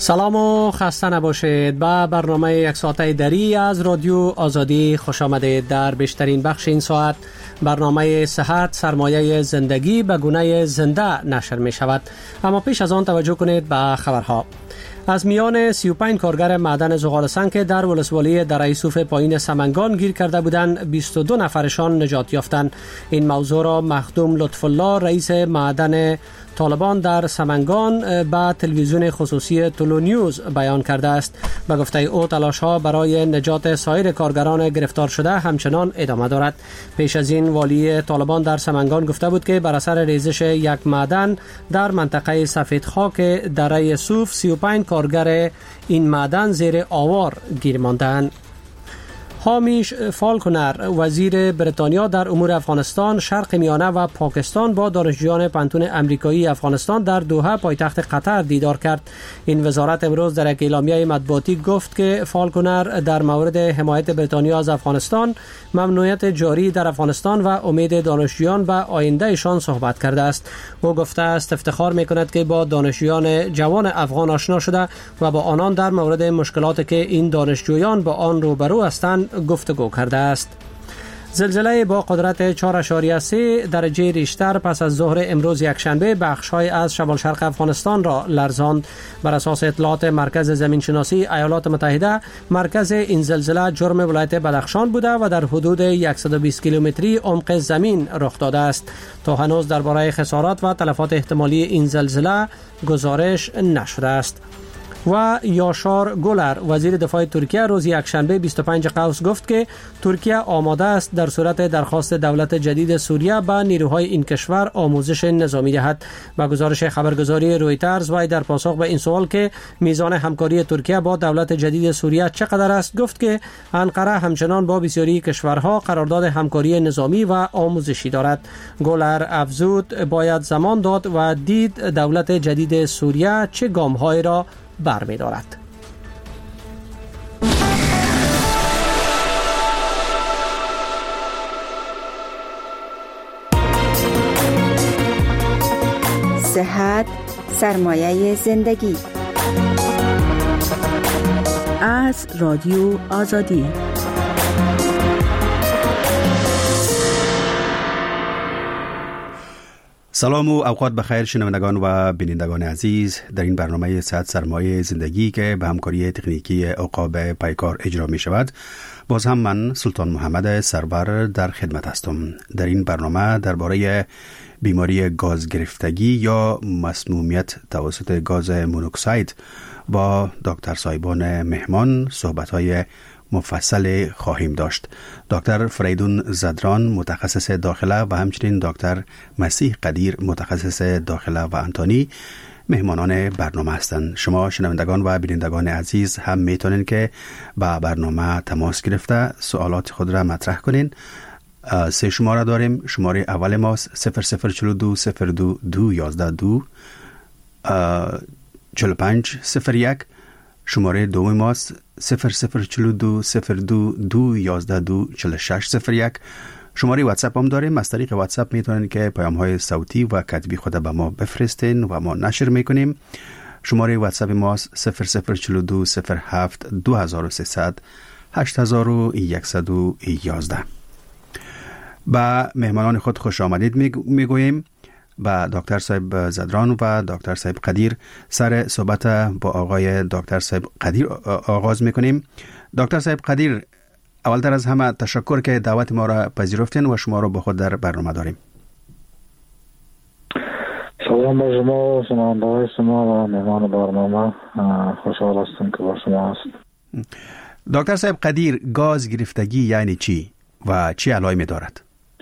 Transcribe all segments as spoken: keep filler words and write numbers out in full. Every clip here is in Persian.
سلام و خسته نباشید. به برنامه یک ساعته دری از رادیو آزادی خوش آمدید. در بیشترین بخش این ساعت برنامه صحت سرمایه زندگی به گونه زنده نشر می شود. اما پیش از آن توجه کنید به خبرها. از میان سی و پنج کارگر معدن زغال‌سنگ که در ولسوالی دره یوسف پایین سمنگان گیر کرده بودند بیست و دو نفرشان نجات یافتند. این موضوع را مخدوم لطف الله رئیس معدن طالبان در سمنگان به تلویزیون خصوصی تولو نیوز بیان کرده است. به گفته او تلاش‌ها برای نجات سایر کارگران گرفتار شده همچنان ادامه دارد. پیش از این والی طالبان در سمنگان گفته بود که بر اثر ریزش یک معدن در منطقه سفید خاک دره یوسف سی و پنج کارگر این معدن زیر آوار گیر ماندند. هامیش فالکنر وزیر بریتانیا در امور افغانستان، شرق میانه و پاکستان با دانشجویان پانتون امریکایی افغانستان در دوحه پایتخت قطر دیدار کرد. این وزارت امروز در یک اعلامیه مطبوعاتی گفت که فالکنر در مورد حمایت بریتانیا از افغانستان، ممنوعیت جاری در افغانستان و امید دانشجویان به آیندهشان صحبت کرده است. او گفته است افتخار می‌کند که با دانشجویان جوان افغان آشنا شده و با آنان در مورد مشکلاتی که این دانشجویان با آن روبرو هستند گفتگو کرده است. زلزله با قدرت چهار اشاریه سه درجه ریشتر پس از ظهر امروز یکشنبه بخش‌های از شمال شرق افغانستان را لرزاند. بر اساس اطلاعات مرکز زمینشناسی ایالات متحده، مرکز این زلزله جرم ولایت بدخشان بوده و در حدود صد و بیست کیلومتری عمق زمین رخ داده است. تا هنوز درباره خسارات و تلفات احتمالی این زلزله گزارش نشده است. و یاشار گولر وزیر دفاع ترکیه روز یکشنبه بیست و پنج قوس گفت که ترکیه آماده است در صورت درخواست دولت جدید سوریه به نیروهای این کشور آموزش نظامی دهد. با گزارش خبرگزاری رویترز وی در پاسخ به این سوال که میزان همکاری ترکیه با دولت جدید سوریه چقدر است گفت که انقره همچنان با بسیاری کشورها قرارداد همکاری نظامی و آموزشی دارد. گولر افزود باید زمان داد و دید دولت جدید سوریه چه گام‌هایی را برمی دارد. صحت سرمایه زندگی از رادیو آزادی. سلام و اوقات بخیر شنوندگان و بینندگان عزیز. در این برنامه صحت سرمایه زندگی که به همکاری تکنیکی عقاب پیکار اجرا می شود، باز هم من سلطان محمد سرور در خدمت هستم. در این برنامه درباره بیماری گاز گرفتگی یا مسمومیت توسط گاز مونوکساید با دکتر صاحبان مهمان صحبت‌های مفصل خواهیم داشت. دکتر فریدون زدران متخصص داخله و همچنین دکتر مسیح قدیر متخصص داخله و انتانی مهمانان برنامه هستند. شما شنوندگان و بینندگان عزیز هم میتونین که با برنامه تماس گرفته سوالات خود را مطرح کنین. سه شماره داریم. شماره اول ما صفر صفر چهل و دو صفر دو دو یازده دو چهل و پنج صفر یک. شماره دوم ماست صفر صفر چهل و دو صفر دو دو یازده دو چهل و شش صفر یک. شماره واتساپ هم داریم. از طریق واتساپ میتونید که پیام های صوتی و کتبی خود به ما بفرستین و ما نشر میکنیم. شماره واتساپ ما صفر صفر چهل و دو صفر هفت دو هزار و سیصد هشت هزار و صد و یازده. با مهمانان خود خوش آمدید میگوییم. با دکتر صاحب زدران و دکتر صاحب قدیر سر صحبت با آقای دکتر صاحب قدیر آغاز میکنیم. دکتر صاحب قدیر، اولتر از همه تشکر که دعوت ما را پذیرفتین و شما را با خود در برنامه داریم. سلام با شما، شنونده‌های شما و مهمان برنامه. خوشحال هستم که با شما هست. دکتر صاحب قدیر، گاز گرفتگی یعنی چی و چی علائمی دارد؟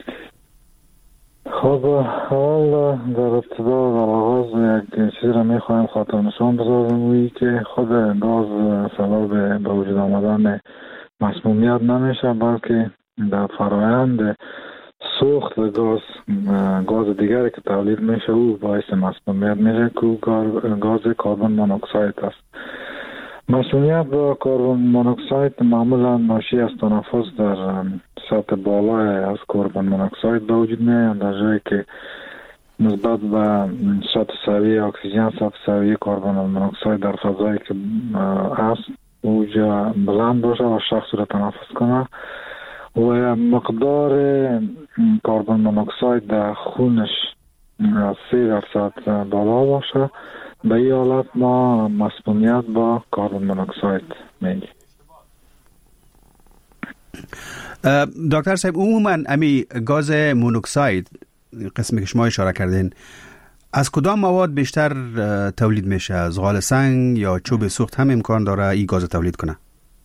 خب اول در ابتدا در آغاز یک چیز را میخوایم خاطر نشان بذارم، وی که خود گاز سبب به وجود آمدن مسمومیت نمیشه، بلکه در فرآیند سوخت گاز گاز دیگری که تولید میشه او باعث مسمومیت میشه که گاز کربن مونوکساید است. مسمومیت با کربن مونوکساید معمولا ناشی از تنفس در سطح بالای از کربن مونوکساید به وجود میاد، در جایی که نسبت به سطح سویه اکسیژن، سطح سویه کربن منوکساید در فضایی که هست اوجا بلند باشه و شخص رو تنفس کنه و مقدار کربن منوکساید در خونش سه درصد بالا باشه، به این حالت ما مسمومیت با کربن منوکساید میگیم. دکتر صاحب، عموما امی گاز مونوکساید قسمی که شما اشاره کردین از کدام مواد بیشتر تولید میشه؟ از غال سنگ یا چوب سوخت هم امکان داره این گاز تولید کنه؟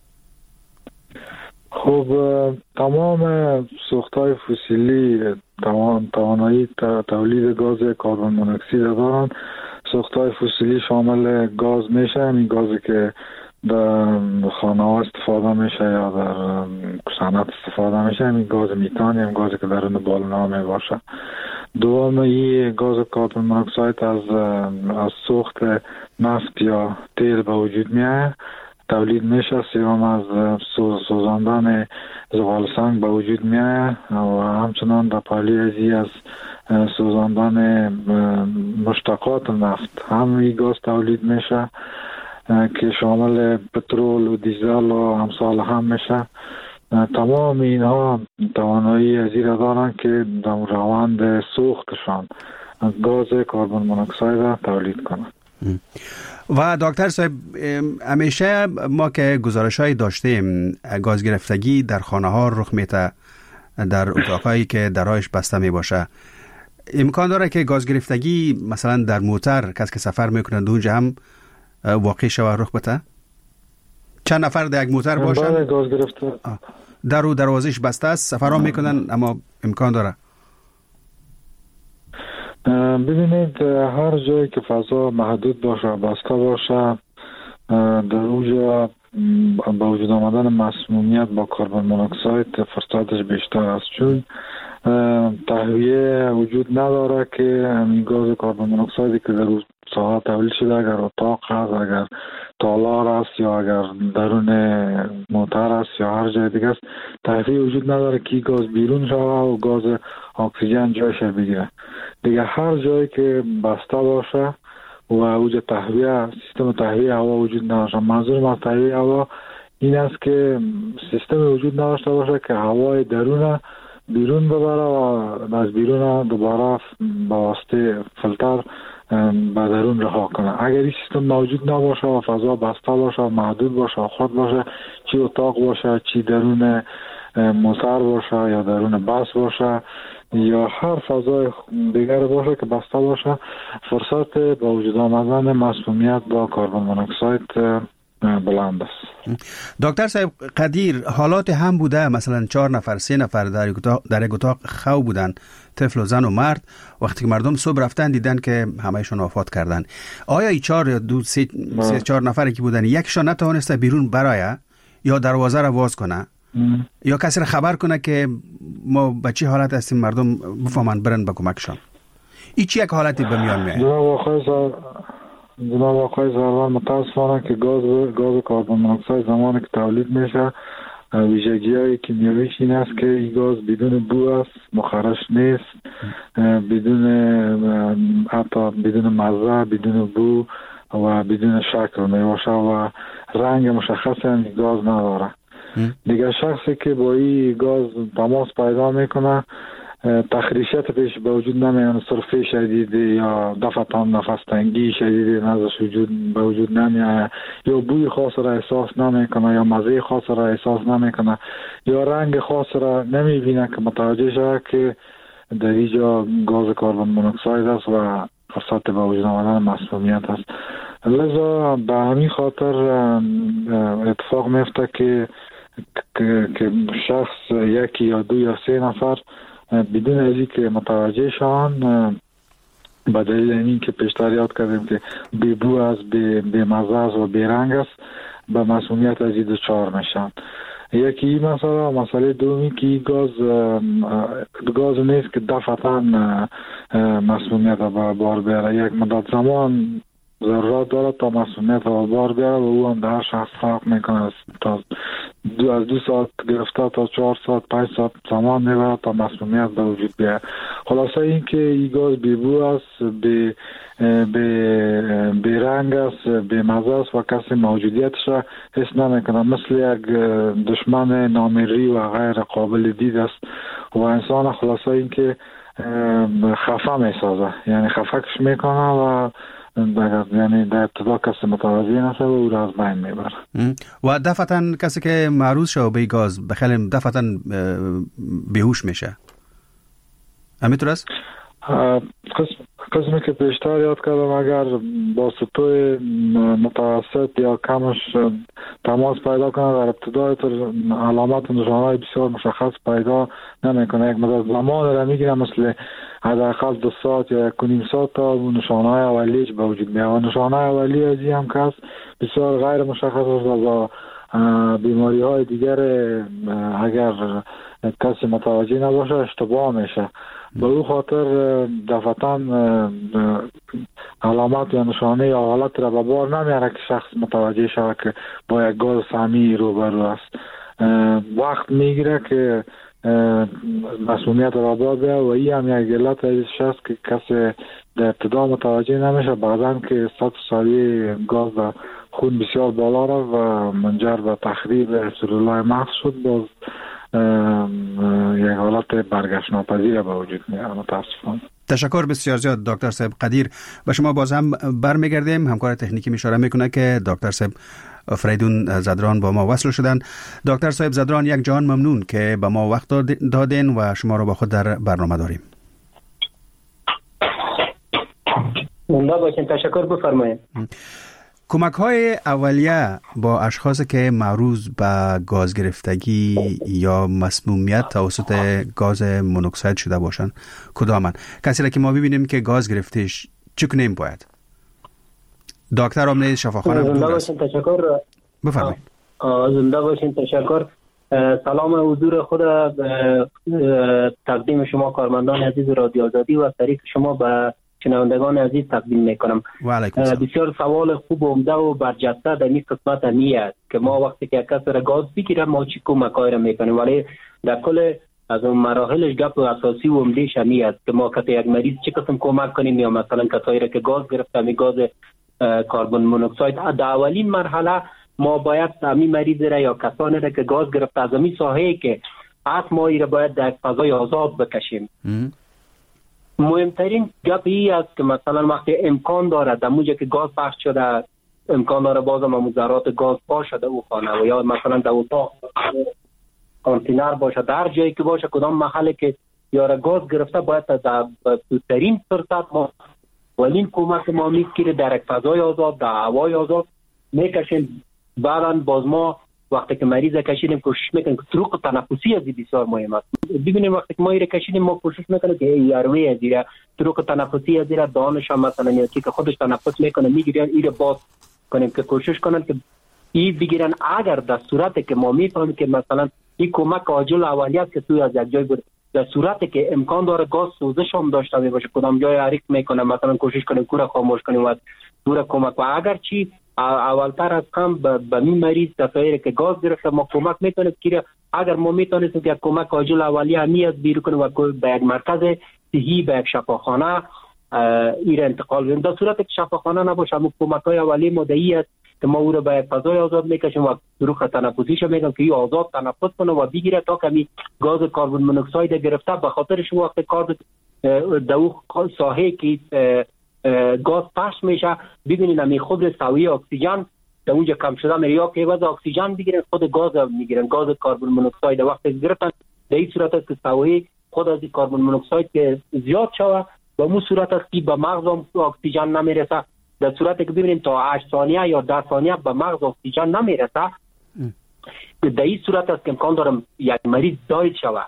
خب تمام سوخت‌های فسیلی تمام توانایی تولید گاز کربن منوکسید دارن. سوخت‌های فسیلی شامل گاز میشه، این گازی که در خانه ها استفاده میشه یا در صنعت استفاده میشه، این گاز میتان، این گازی که درون بالونا می باشه. دوم این گاز کربن منوکساید از از سوخت نفت یا تیل به وجود میاد تولید میشه. سوم از سوزاندن زغال سنگ به وجود میاد و همچنان در پایلی ازی از سوزاندن مشتقات نفت هم این گاز تولید میشه که شامل پترول و دیزل و امثال هم میشه. تمام اینها توانایی ازی را دارن که در روند سوختشان گاز کربن منوکساید تولید کنن. و دکتر صاحب، همیشه ما که گزارش‌های داشتیم گاز گرفتگی در خانه ها رخ میده، در اتاقایی که درایش بسته می باشه. امکان داره که گاز گرفتگی مثلا در موتر کسی که سفر میکنند اونجا هم واقع شود رخ بده؟ چند نفر در یک موتر باشن گاز گرفته در و دروازش بسته است، سفر هم میکنن، اما امکان داره؟ ببینید هر جایی که فضا محدود باشه، بسته باشه، در اونجا با وجود آمدن مسمومیت با کربن منوکساید فرصتش بیشتر است، چون تهویه وجود نداره که این گاز کربن منوکسایدی که در ساحه تولید شده، اگر اتاق هست، اگر تالار است یا اگر درون موتر است یا هر جای دیگه است، تهویه وجود نداره که گاز بیرون شده و گاز اکسیژن جایش بگیره. دیگه هر جایی که بسته باشه و اوج تهویه سیستم تهویه هوا وجود نداشته، منظور از تهویه هوا این است که سیستم وجود نداشته باشه که هوای درون بیرون ببره و از بیرون دوباره با واسطه فیلتر به درون رها کنه. اگر این سیستم موجود نباشه و فضا بسته باشه و محدود باشه و خود باشه، چی اتاق باشه، چی درون موتر باشه یا درون بس باشه یا هر فضای دیگر باشه که بسته باشه، فرصت با وجود آمدن مسمومیت با کربن منوکساید بلند است. دکتر صاحب قدیر، حالات هم بوده مثلا چهار نفر سه نفر در یک اتاق در یک اتاق خو بودن، طفل و زن و مرد، وقتی که مردم صبح رفتن دیدن که همهشون وفات کردن. آیا این چهار یا دو سه, سه چهار نفری که بودن یکشون نتوانسته بیرون برایه یا دروازه را باز کنه ام. یا کسی را خبر کنه که ما به چه حالت هستیم، مردم بفهمن برن به کمکشان؟ این چه یک حالتی به میان میاد؟ جناب آقای زربان، متاسفانه که گاز گاز کربن منوکساید زمانی که تولید میشه ویژگی‌های کیمیاییش این است که این گاز بدون بو است، مخرش نیست، بدون حتی بدون مزه، بدون بو و بدون شکل میباشه و رنگ مشخصی هم گاز نداره. دیگه شخصی که با این گاز تماس پیدا میکنه تخریشات پیش به وجود نمیاد، سرفه شدید یا دفعتان نفس تنگی شدید نزدش وجود به وجود نمیاد، یا بوی خاص را احساس نمیکنه یا مزه خاص را احساس نمیکنه یا رنگ خاص را نمیبینه که متوجه شود که در اینجا گاز کربن منوکساید است و فرصت به وجود آمدن مسمومیت است. لذا به همین خاطر اتفاق میفته که که شخص یکی یا دو یا سه نفر بدون از این که متوجه شان، به دلیل این که پیشتر یاد کردیم که بی بو است، بی مزه است و بی رنگ است، به مسمومیت از این دچار میشن. یکی این مسئله، مسئله دومی که گاز گاز نیست که دفعتاً مسمومیت به بار بیاره، یک مدت زمان ضرورت داره تا مسمومیت به بار بیاره و او هم در هر شخص فرق میکنه تا دو از دو ساعت گرفته تا چهار ساعت پنج ساعت زمان میبرد تا مسمومیت به وجود بیاد. خلاصه این که این گاز بی‌بو است، به به رنگ است، به مزه است و کسی موجودیتش را حس نمیکنه، مثل یک دشمن نامری و غیر قابل دید است و انسان خلاصه این که خفه میسازه، یعنی خفهش میکنه و یعنی در ابتدا کسی متوجه نشه و او را از بین میبره. و دفعتا کسی که معروض شده به گاز بخیلی دفعتا بیهوش میشه، همینطور است؟ قسمی که پیشتر یاد کردم اگر با سطوح متوسط یا کمش تماس پیدا کنه در ابتدای علامات و نشانه‌های بسیار مشخص پیدا نمیکنه، یک مدت زمان را میگیره، مثل حداقل دو ساعت یا یک و نیم ساعت تا نشانه‌های اولیش به وجود میاد. نشانه‌های اولی از این هم که بسیار غیر مشخص است و بیماری های دیگر اگر کسی متوجه نباشه اشتباه میشه. به او خاطر دفعتاً علامات یا نشانه یا حالت را به بار نمیاره که شخص متوجه شود که با یک گاز سمی روبرو است. وقت میگیره که مسمومیت را بار بیاره و این هم یک علت ازش است که کسی در ابتدا متوجه نمیشه، بعداً که سطح سریع گاز در خون بسیار بالا رفت و منجر به تخریب سلولای مغز شد، باز یک حالت برگشت ناپذیر به وجود میاد متاسفانه. تشکر بسیار زیاد دکتر صاحب قدیر. به شما باز هم برمیگردیم. همکار تکنیکی اشاره میکنه که دکتر صاحب فریدون زدران با ما وصل شدن. دکتر صاحب زدران، یک جان ممنون که به ما وقت دادین و شما رو با خود در برنامه داریم. زنده باشین. تشکر، بفرمایید. کمک های اولیه با اشخاصی که معروض به گاز گرفتگی یا مسمومیت توسط گاز مونوکسید شده باشن کدامن؟ کسی را که ما ببینیم که گاز گرفتش چه کنیم باید؟ دکتر امنیت شفاخانه زنده باشین. تشکر. بفرمایید. زنده باشین. تشکر. سلام حضور خود تقدیم شما کارمندان عزیز رادیو آزادی و طریق شما به شنوندگان عزیز تقدیم میکنم. بسیار سوال خوب و عمده و برجسته در این قسمت همی است که ما وقتی که کسی را گاز بگیره ما چی کمک‌های را میکنیم، ولی در کل از اون مراحلش گپ اساسی و عمده‌اش همی است که ما کسی یک مریض چه قسم کمک کنیم، یا مثلا کسایی را که گاز گرفته می گاز کربن مونوکسید در اولین مرحله ما باید همین مریض را یا کسانی را که گاز گرفته از همین ساحه‌ای که از ما را باید در فضای آزاد بکشیم. مهمترین گپ این است که مثلا وقتی امکان داره در اونجا که گاز پخش شده امکان داره بازم هم ذرات گاز پاش شده او خانه و یا مثلا در اتاق کانتینر باشه، در جایی که باشه کدام محله که یاره گاز گرفته باید در بهترین فرصت ما ولین کمک ما میگیره در یک فضای آزاد در هوای آزاد میکشیم. بعداً باز ما وقتی که مریض کشیدیم کوشش میکنیم که طرق تنفسی از بسیار مهم است. ببینیم وقتی که ما ایره کشیدیم ما کوشش میکنیم که ایروی از ایره طرق تنفسی از ایره دانش هم مثلا یا که خودش تنفس میکنه میگیرن ایره باز کنیم که کوشش کنن که ای بگیرن. اگر در صورتی که ما میفهمیم که مثلا این کمک عاجل اولیت که توی از یک جای بود، در صورتی که امکان داره گاز سوزش هم داشته باشه کدام جای حریق میکنه مثلا کوشش کنیم کور خاموش کنیم و دور کمک و اگر چی اولتر از هم به می مریض کسایی که گاز گرفته ما کمک میتونیم که اگر ما میتونیم که کمک عاجل اولیه همی از بیرون کنیم و به یک مرکز صحی به یک شفاخانه ایر انتقال بدیم. در صورت که شفاخانه نباشه ما کمک های اولیه مدعی است که ما او را به یک فضای آزاد میکشیم و روح تنفسیش میگم که این آزاد تنفس کنه و بگیره تا کمی گاز کربن مونوکسید گرفته. به خاطر شما وقت کار در اون ساحه که گاز پخش میشه ببینید همین خود سویه اکسیژن در اونجا کم شده میره یا که واسه اکسیژن بگیرن خود گاز میگیرن گاز کربن مونوکسید وقتی گرفتن در این صورت است که سویه خود از کربن مونوکسید که زیاد شوه و مو صورت است که به مغز اکسیژن نمیرسه. در صورتی که ببینیم تا هشت ثانیه یا ده ثانیه به مغز اکسیژن نمیرسه در این صورت است که امکان دارم یک مریض داید شوه.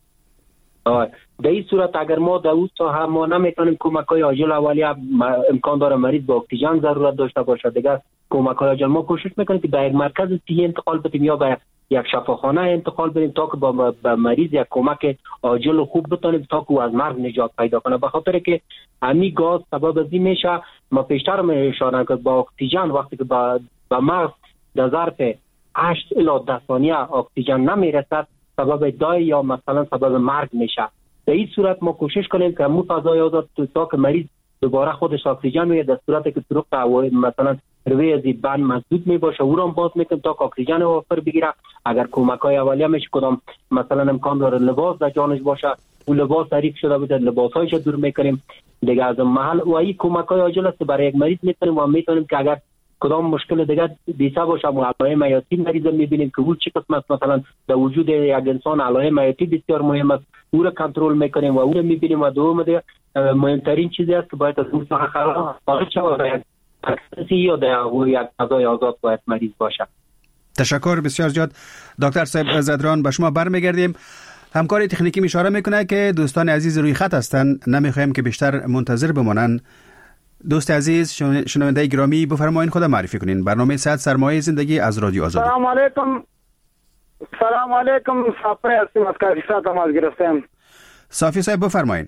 در این صورت اگر ما در اون ساحه ما نمیتونیم کمک های عاجل اولیه امکان داره مریض با اکسیژن ضرورت داشته باشه دیگه کمک های عاجل ما کوشش میکنیم که به یک مرکز صحی انتقال بدیم یا به یک شفاخانه انتقال بدیم تا که با مریض یک کمک عاجل خوب بتونیم تا که از مرگ نجات پیدا کنه. به خاطر که همین گاز سبب از این میشه ما پیشتر اشاره کردم با اکسیژن وقتی که با مغز در ظرف هشت الی ده ثانیه اکسیژن نمیرسد، سبب دای یا مثلا سبب مرگ میشه. در این صورت ما کوشش کنیم که مو فضای آزاد تا که مریض دوباره خودش اکسیژن میگیره، در صورتی که طرق هوایی مثلا روی از بند مسدود می باشه او را باز میکنیم تا که اکسیژن وافر بگیره. اگر کمک‌های اولیه میشه کدام مثلا امکان داره لباس در جانش باشه، او لباس تعریف شده بوده لباسایش دور میکنیم دیگه از محل. و این کمک‌های عاجل است برای یک مریض میتونیم و میتونیم که اگر کدام مشکل دیگه دیسا باشه و علائم حیاتی مریض میبینیم که او چه قسم است، مثلا در وجود یک انسان علائم حیاتی بسیار مهم است، او را کنترل میکنیم و او را میبینیم. و دوم دیگه مهمترین چیزی است که باید از اون ساخت خارج شود یا در یک فضای آزاد باید مریض باشه. تشکر بسیار زیاد دکتر صاحب زدران. به شما برمیگردیم. همکار تکنیکی اشاره میکنه که دوستان عزیز روی خط هستن، نمیخوایم که بیشتر منتظر بمانن. دوست عزیز شنونده گرامی بفرمایید خود معرفی کنین. برنامه صحت سرمایه زندگی از رادیو آزادی. سلام علیکم. سلام علیکم. صافی هستیم از کاریسا تماس گرفتم. صافی صاحب بفرمایید.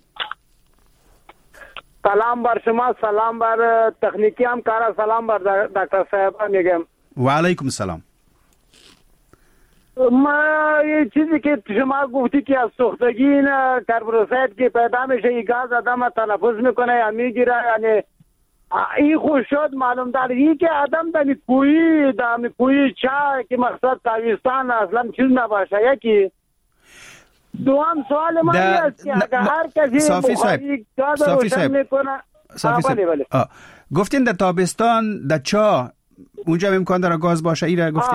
سلام بر شما، سلام بر تکنیکی همکارا، سلام بر دکتر صاحب میگم. و علیکم السلام. ما یه چیزی که شما گفتی که از سوختگی کربوکسید که پیدا میشه این گاز آدم تنفس میکنه یا میگیره، یعنی این خوش شد معلوم داره این که آدم در کوی در کوی چای که مقصد تاویستان اصلا چیز نباشه. یکی دوام سوال ما است که اگر هر کسی صافی صاحب صافی صاحب میکنه صافی صاحب گفتین در تابستان در چا اونجا امکان داره گاز باشه، ایره گفتین؟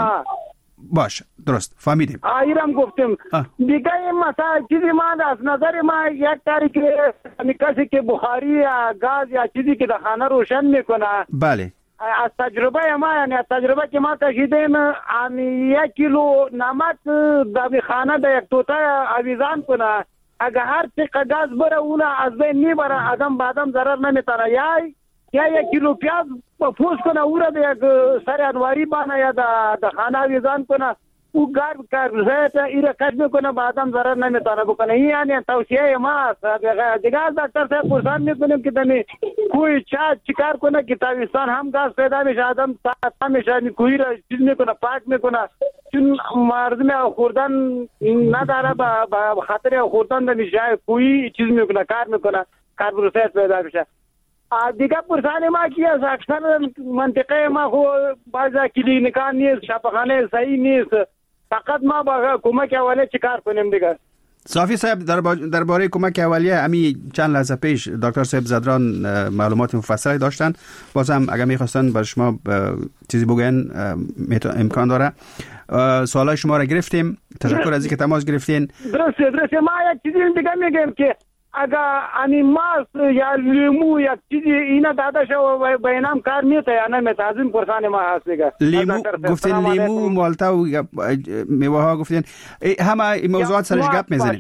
باش درست فهمیدیم. ایرم گفتم آه. دیگه این مثلا چیزی ما از نظر ما یک کاری که کسی که بخاری یا گاز یا چیزی که در خانه روشن میکنه، بله از تجربه ما یعنی از تجربه که ما کشیدیم امی یک کیلو نمک در خانه در یک توته آویزان کنه، اگر هر چقدر گاز بره اون از بین میبره، آدم بعدم ضرر نمیتونه. یا یا یک کیلو پیاز پوست کنه او را به یک سر انواری بانه یا در خانه آویزان کنه، او گرم کربوکسید ایره کش میکنه بعدم ضرر نمیتونه بکنه. این یعنی توصیه ما است. دیگه از دکتر صاحب پرسان میکنیم که دمی کوی چا چیکار کنه که تاویستان هم گاز پیدا میشه، آدم تا میشه کوی را چیز میکنه پاک میکنه، چون مردم خوردن نداره به خاطر خوردن دمی جای کوی چیز میکنه کار میکنه کربوکسید پیدا میشه. دیگه پرسان ما کی از اکثر منطقه ما خو بعضا کلینیکان نیست، شفاخانه صحیح نیست، فقط ما با کمک اولیه چیکار کنیم دیگه؟ صافی صاحب درباره کمک اولیه امی چند لحظه پیش دکتر صاحب زدران معلومات مفصلی داشتن، بازم اگر میخواستن برای شما چیزی بگن امکان داره. سوالای شما را گرفتیم، تشکر از اینکه تماس گرفتین. درسته درسته. ما یک چیزی دیگه میگم که اگر انی ماست یا لیمو یا چیزی اینا داده شو بینام کار میته یا نمیته، از این پرسان ما هست دیگه. لیمو گفتین، لیمو مالتا و میوه ها گفتین، همه این موضوعات سرش گپ میزنیم.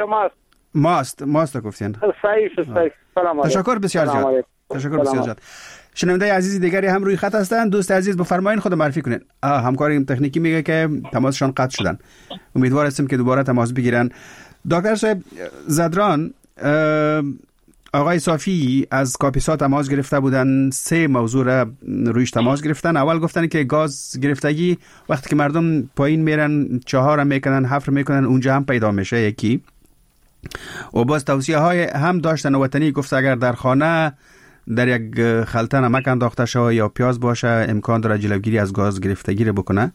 ماست ماست گفتین. صحیح صحیح. سلام علیکم. تشکر بسیار زیاد. تشکر بسیار زیاد. شنونده عزیزی دیگری هم روی خط هستن. دوست عزیز بفرمایید خود معرفی کنین. همکاریم تکنیکی میگه که تماسشان قطع شدن. امیدوار هستیم که دوباره تماس بگیرن. دکتر صاحب زدران، آقای صافی از کاپیسا تماس گرفته بودن، سه موضوع را رویش تماس گرفتن. اول گفتن که گاز گرفتگی وقتی که مردم پایین میرن چهار هم میکنن حفر میکنن اونجا هم پیدا میشه یکی. و باز توصیه های هم داشتن وطنی، گفت اگر در خانه در یک خلطه نمک انداخته شود یا پیاز باشه امکان داره جلوگیری از گاز گرفتگی رو بکنه.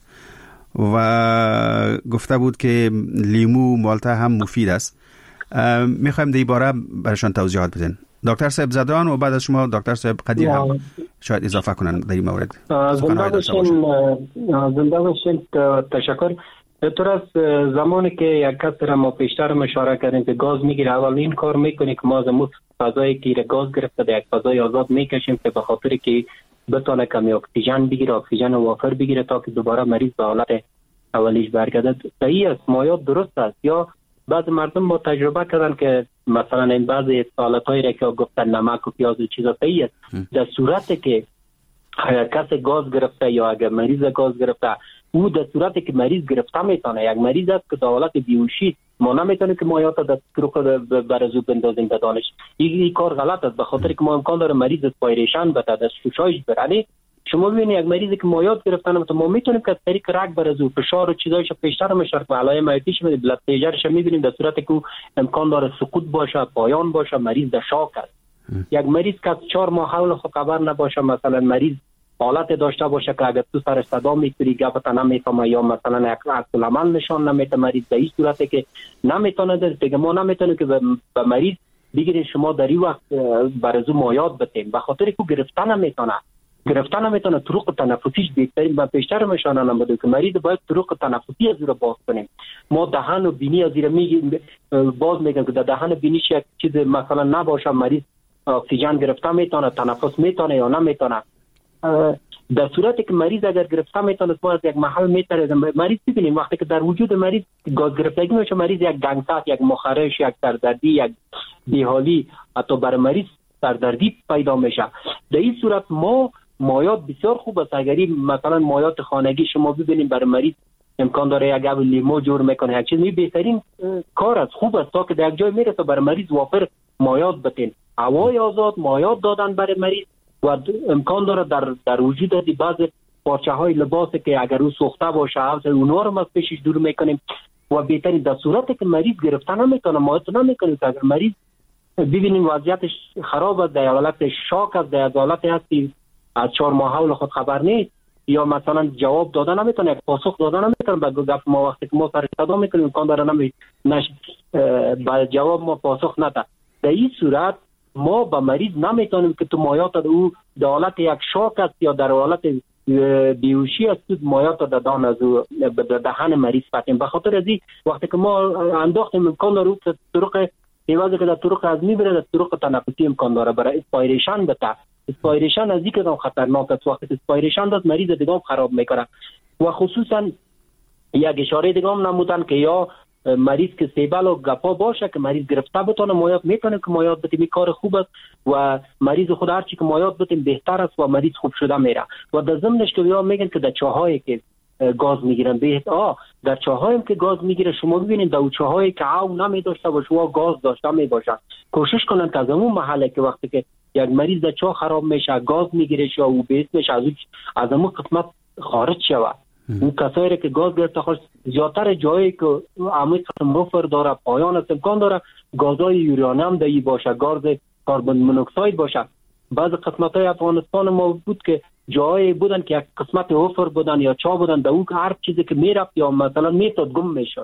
و گفته بود که لیمو مالتا هم مفید است. میخوایم در باره برشان توضیحات بدین دکتر صاحب زدران و بعد از شما دکتر صاحب قدیر هم شاید اضافه کنن در این مورد. زنده باشین. زنده باشین. تشکر. طور از زمانی که یک کس را ما پیشتر مشاره کردیم که گاز میگیره، اول این کار میکنی که ما از امو فضایی که گاز گرفته در یک فضای آزاد میکشیم که به خاطر که بتونه کمی اکسیژن بگیره، اکسیژن وافر بگیره تا که دوباره مریض به حالت اولیش برگردد. صحیح است، مایات درست است. یا بعض مردم با تجربه کردن که مثلا این بعضی سالتایی را که گفتن نمک و پیاز و چیزا صحیح است. در صورتی که کس گاز گرفته یا اگر مریض گاز گرفته، او در صورتی که مریض گرفته میتونه، یک مریض است که در حالت بیهوشی ما نمیتونه که مایات را برزو بندازیم بدانش. این کار غلط است، به خاطر که ما امکان داره مریض پایریشان بده، دست شوشایش برنی شما ببینید یک مریضی که مایات گرفتن ما میتونیم که از طریق رگ بر از او فشار و چیزایش بیشتر میشه و علائم معدیش میبینیم، بلاد پریشرش میبینیم، در صورتی که امکان داره سقوط باشه، پایان باشه، مریض در شاک است. یک مریض که چهار ماه حول خود خبر نباشه، مثلا مریض حالت داشته باشه که اگر تو سر صدا میکنی گفت نمیفهمه یا مثلا یک عکس العمل نشان نمیده مریض، در این صورتی که نمیتونه دیگه ما نمیتونیم که به مریض بگیریم شما در این وقت برازو مایات بتیم، به خاطر که گرفتن نمیتونه گرفتن نمیتونه طرق تنفسیش بهترین و بیشتر میشانه نمیده که مریض باید طرق تنفسی از رو باز کنیم. ما دهن و بینی از رو میگیم باز میگم که در دهن بینیش یک چیز مثلا نباشه، مریض اکسیژن گرفته میتونه، تنفس میتونه یا نمیتونه. در صورتی که مریض اگر گرفته میتونه ما از یک محل میتره مریض ببینیم وقتی که در وجود مریض گاز گرفتگی میشه، مریض یک گنگسات، یک مخارش، یک سردردی، یک بیحالی، حتی برای مریض سردردی پیدا میشه. در این صورت ما مایات بسیار خوب است. اگری مثلا مایات خانگی شما ببینیم برای مریض امکان داره یک اب لیمو جور میکنه، یک چیز می بهترین کار است، خوب است تا که در یک جای میرسه برای مریض وافر مایات بتین. هوای آزاد مایات دادن برای مریض و امکان داره در در وجود دی بعض پارچه های لباس که اگر او سوخته باشه اونها رو ما پیشش دور میکنیم و بهترین در صورتی که مریض گرفته نمیکنه مایات نمیکنه. اگر مریض ببینیم وضعیتش خراب است، در حالت شاک است، در حالت هستی از چهار ماه حول خود خبر نیست یا مثلا جواب دادن نمیتونه، پاسخ دادن نمیتونه، به گفت ما وقتی که ما سر صدا میکنیم امکان داره نمی نش با جواب ما پاسخ نده. در این صورت ما با مریض نمیتونیم که تو مایات او در حالت یک شاک است یا در حالت بیهوشی است مایات دادن از به دهن مریض فتیم. به خاطر از این وقتی که ما انداختیم امکان داره که طرق ایوازی که در طرق از میبره در طرق تنفسی امکان داره برای اسپایریشن بده. اسپایریشن از این که خطرناک است، وقتی اسپایریشن داد مریض دیگه خراب میکنه. و خصوصا یک اشاره دیگه هم نمودن که یا مریض که سیبل و گپا باشه که مریض گرفته بتونه مایات میتونه که مایات بتیم، کار خوب است و مریض خود هرچی که مایات بتیم بهتر است و مریض خوب شده میره. و در ضمنش که بیا میگن که در چاهایی که گاز میگیرن به آ در چاهایی که گاز میگیره شما ببینید در چاهایی که آو نمیداشته باشه و گاز داشته میباشه کوشش کنن که از اون محله که وقتی که یک مریض در چاه خراب میشه گاز میگیره یا او به اسمش از از اون قسمت خارج شوه. اون کسایی که گاز گرفته خواست زیادتر جایی که عمیق قسم رفر داره پایان است امکان داره گازهای یورانیم دایی باشه، گاز کربن مونوکساید باشه. بعض قسمت های افغانستان ما بود که جایی بودن که یک قسمت رفر بودن یا چا بودن در اون که هر چیزی که میرفت یا مثلا میتاد گم میشد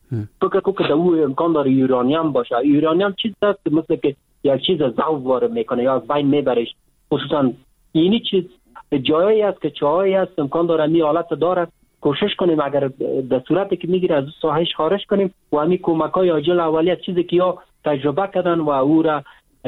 فکر که در اون امکان داره یورانیم باشه. یورانیم چیز است که مثل که یک چیز ضعف وارد میکنه یا از بین میبرش. خصوصا اینی چیز جایی است که چاهایی است امکان داره می حالت داره کوشش کنیم اگر در صورتی که میگیره از ساحش خارج کنیم و همین کمک‌های عاجل اولیه چیزی که یا تجربه کردن و او را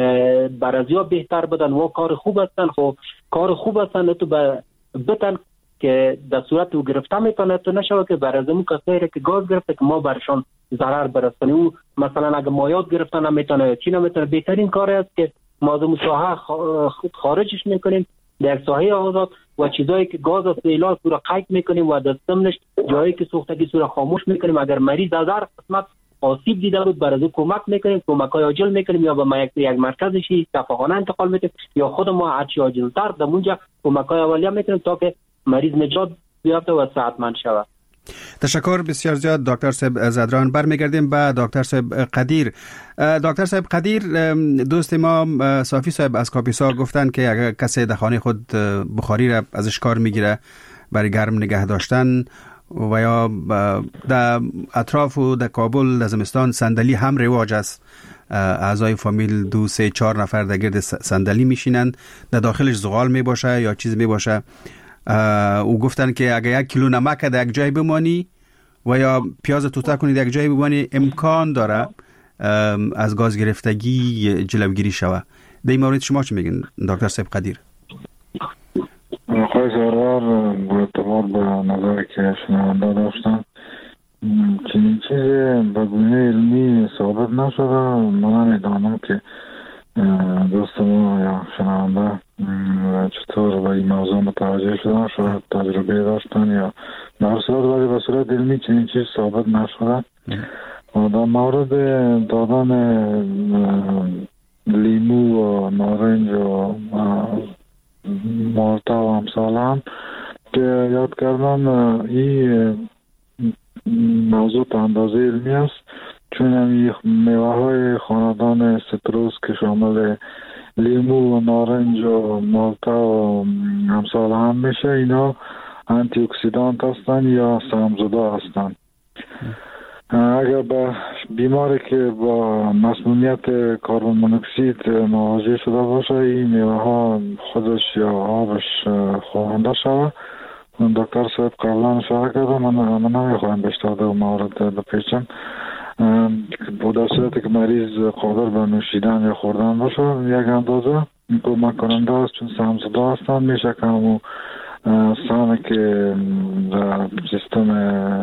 برازیا بهتر بدن و کار خوب هستن. خب کار خوب هستن تو بتن که در صورت او گرفته میتونه تو نشوه که برازمون کسایی که گاز گرفته که ما برشان ضرر برسونیم. او مثلا اگر مایات گرفتن نمیتونه چی نمیتونه بهترین کار است که ما از ساحه خارجش میکنیم در ساحه آزاد و چیزایی که گاز است ایلاج رو قید میکنیم و در ضمنش جایی که سوختگی رو خاموش میکنیم. اگر مریض از هر قسمت آسیب دیده بود برای کمک میکنیم، کمک‌های عاجل میکنیم یا به یک یک مرکزشی شفاخانه انتقال میدیم یا خود ما هرچی عاجل‌تر در اونجا کمک‌های اولیه میکنیم تا که مریض نجات بیافته و صحتمند شود. تشکر بسیار زیاد دکتر صاحب زدران. برمیگردیم به دکتر صاحب قدیر. دکتر صاحب قدیر، دوست ما صافی صاحب از کاپیسا گفتن که اگر کسی در خانه خود بخاری را ازش کار میگیره برای گرم نگه داشتن و یا در اطراف و در کابل در زمستان صندلی هم رواج است، اعضای فامیل دو سه چهار نفر در گرد صندلی میشینن، در داخلش زغال می باشه یا چیز می باشه. او گفتن که اگر یک کیلو نمک در یک جای بمانی و یا پیاز توته کنید در یک جای بمانی امکان داره از گاز گرفتگی جلوگیری شود. در این مورد شما چی میگین دکتر صاحب قدیر؟ خواهی زرار با اعتبار به نظر که شنونده داشتن چنین چیز به گونه علمی ثابت نشده. من نمیدانم که دوست ما یا شنونده چطور به این موضوع متوجه شدن، شاید تجربه داشتن یا در صورت ولی به صورت علمی چنین چیز ثابت نشده. و در مورد دادن لیمو و نارنج و مالتا و امثال هم که یاد کردن این موضوع تا اندازه علمی است، چون این میوه های خاندان سیتروس که شامل لیمو و نارنج و مالتا و امثال هم میشه، اینا آنتی اکسیدانت هستن یا سمزدا هستن. اگر به بیماری که با مسمومیت کربن منوکسید مواجه شده باشه، این میوه ها خودش یا آبش خورنده شود. دکتر صاحب قبلا اشاره کرده، من من نمیخوایم بیشتر در مورد بپیچم. در صورتی که مریض قادر به نوشیدن یا خوردن باشه یک اندازه کمک کننده است، چون سمزدا هستن، میشه که همون سانه که سیستم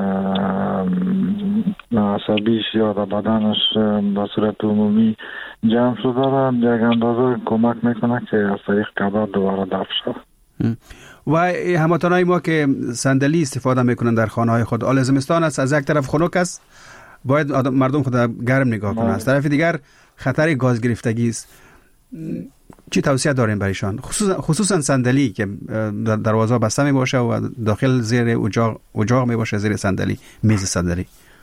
عصبیش یا در بدنش به صورت عمومی جمع شده و یک اندازه کمک میکنه که از طریق کبد دوباره دفع شد. و هموطنای ما که صندلی استفاده میکنن در خانه های خود، آل زمستان است، از یک طرف خنک است، باید مردم خود گرم نگاه کنند، از طرف دیگر خطر گاز گرفتگی است. چی توصیه داریم برایشان، خصوصا خصوصا صندلی که دروازه بسته می باشه و داخل زیر اجاق اجاق می باشه، زیر صندلی، میز صندلی؟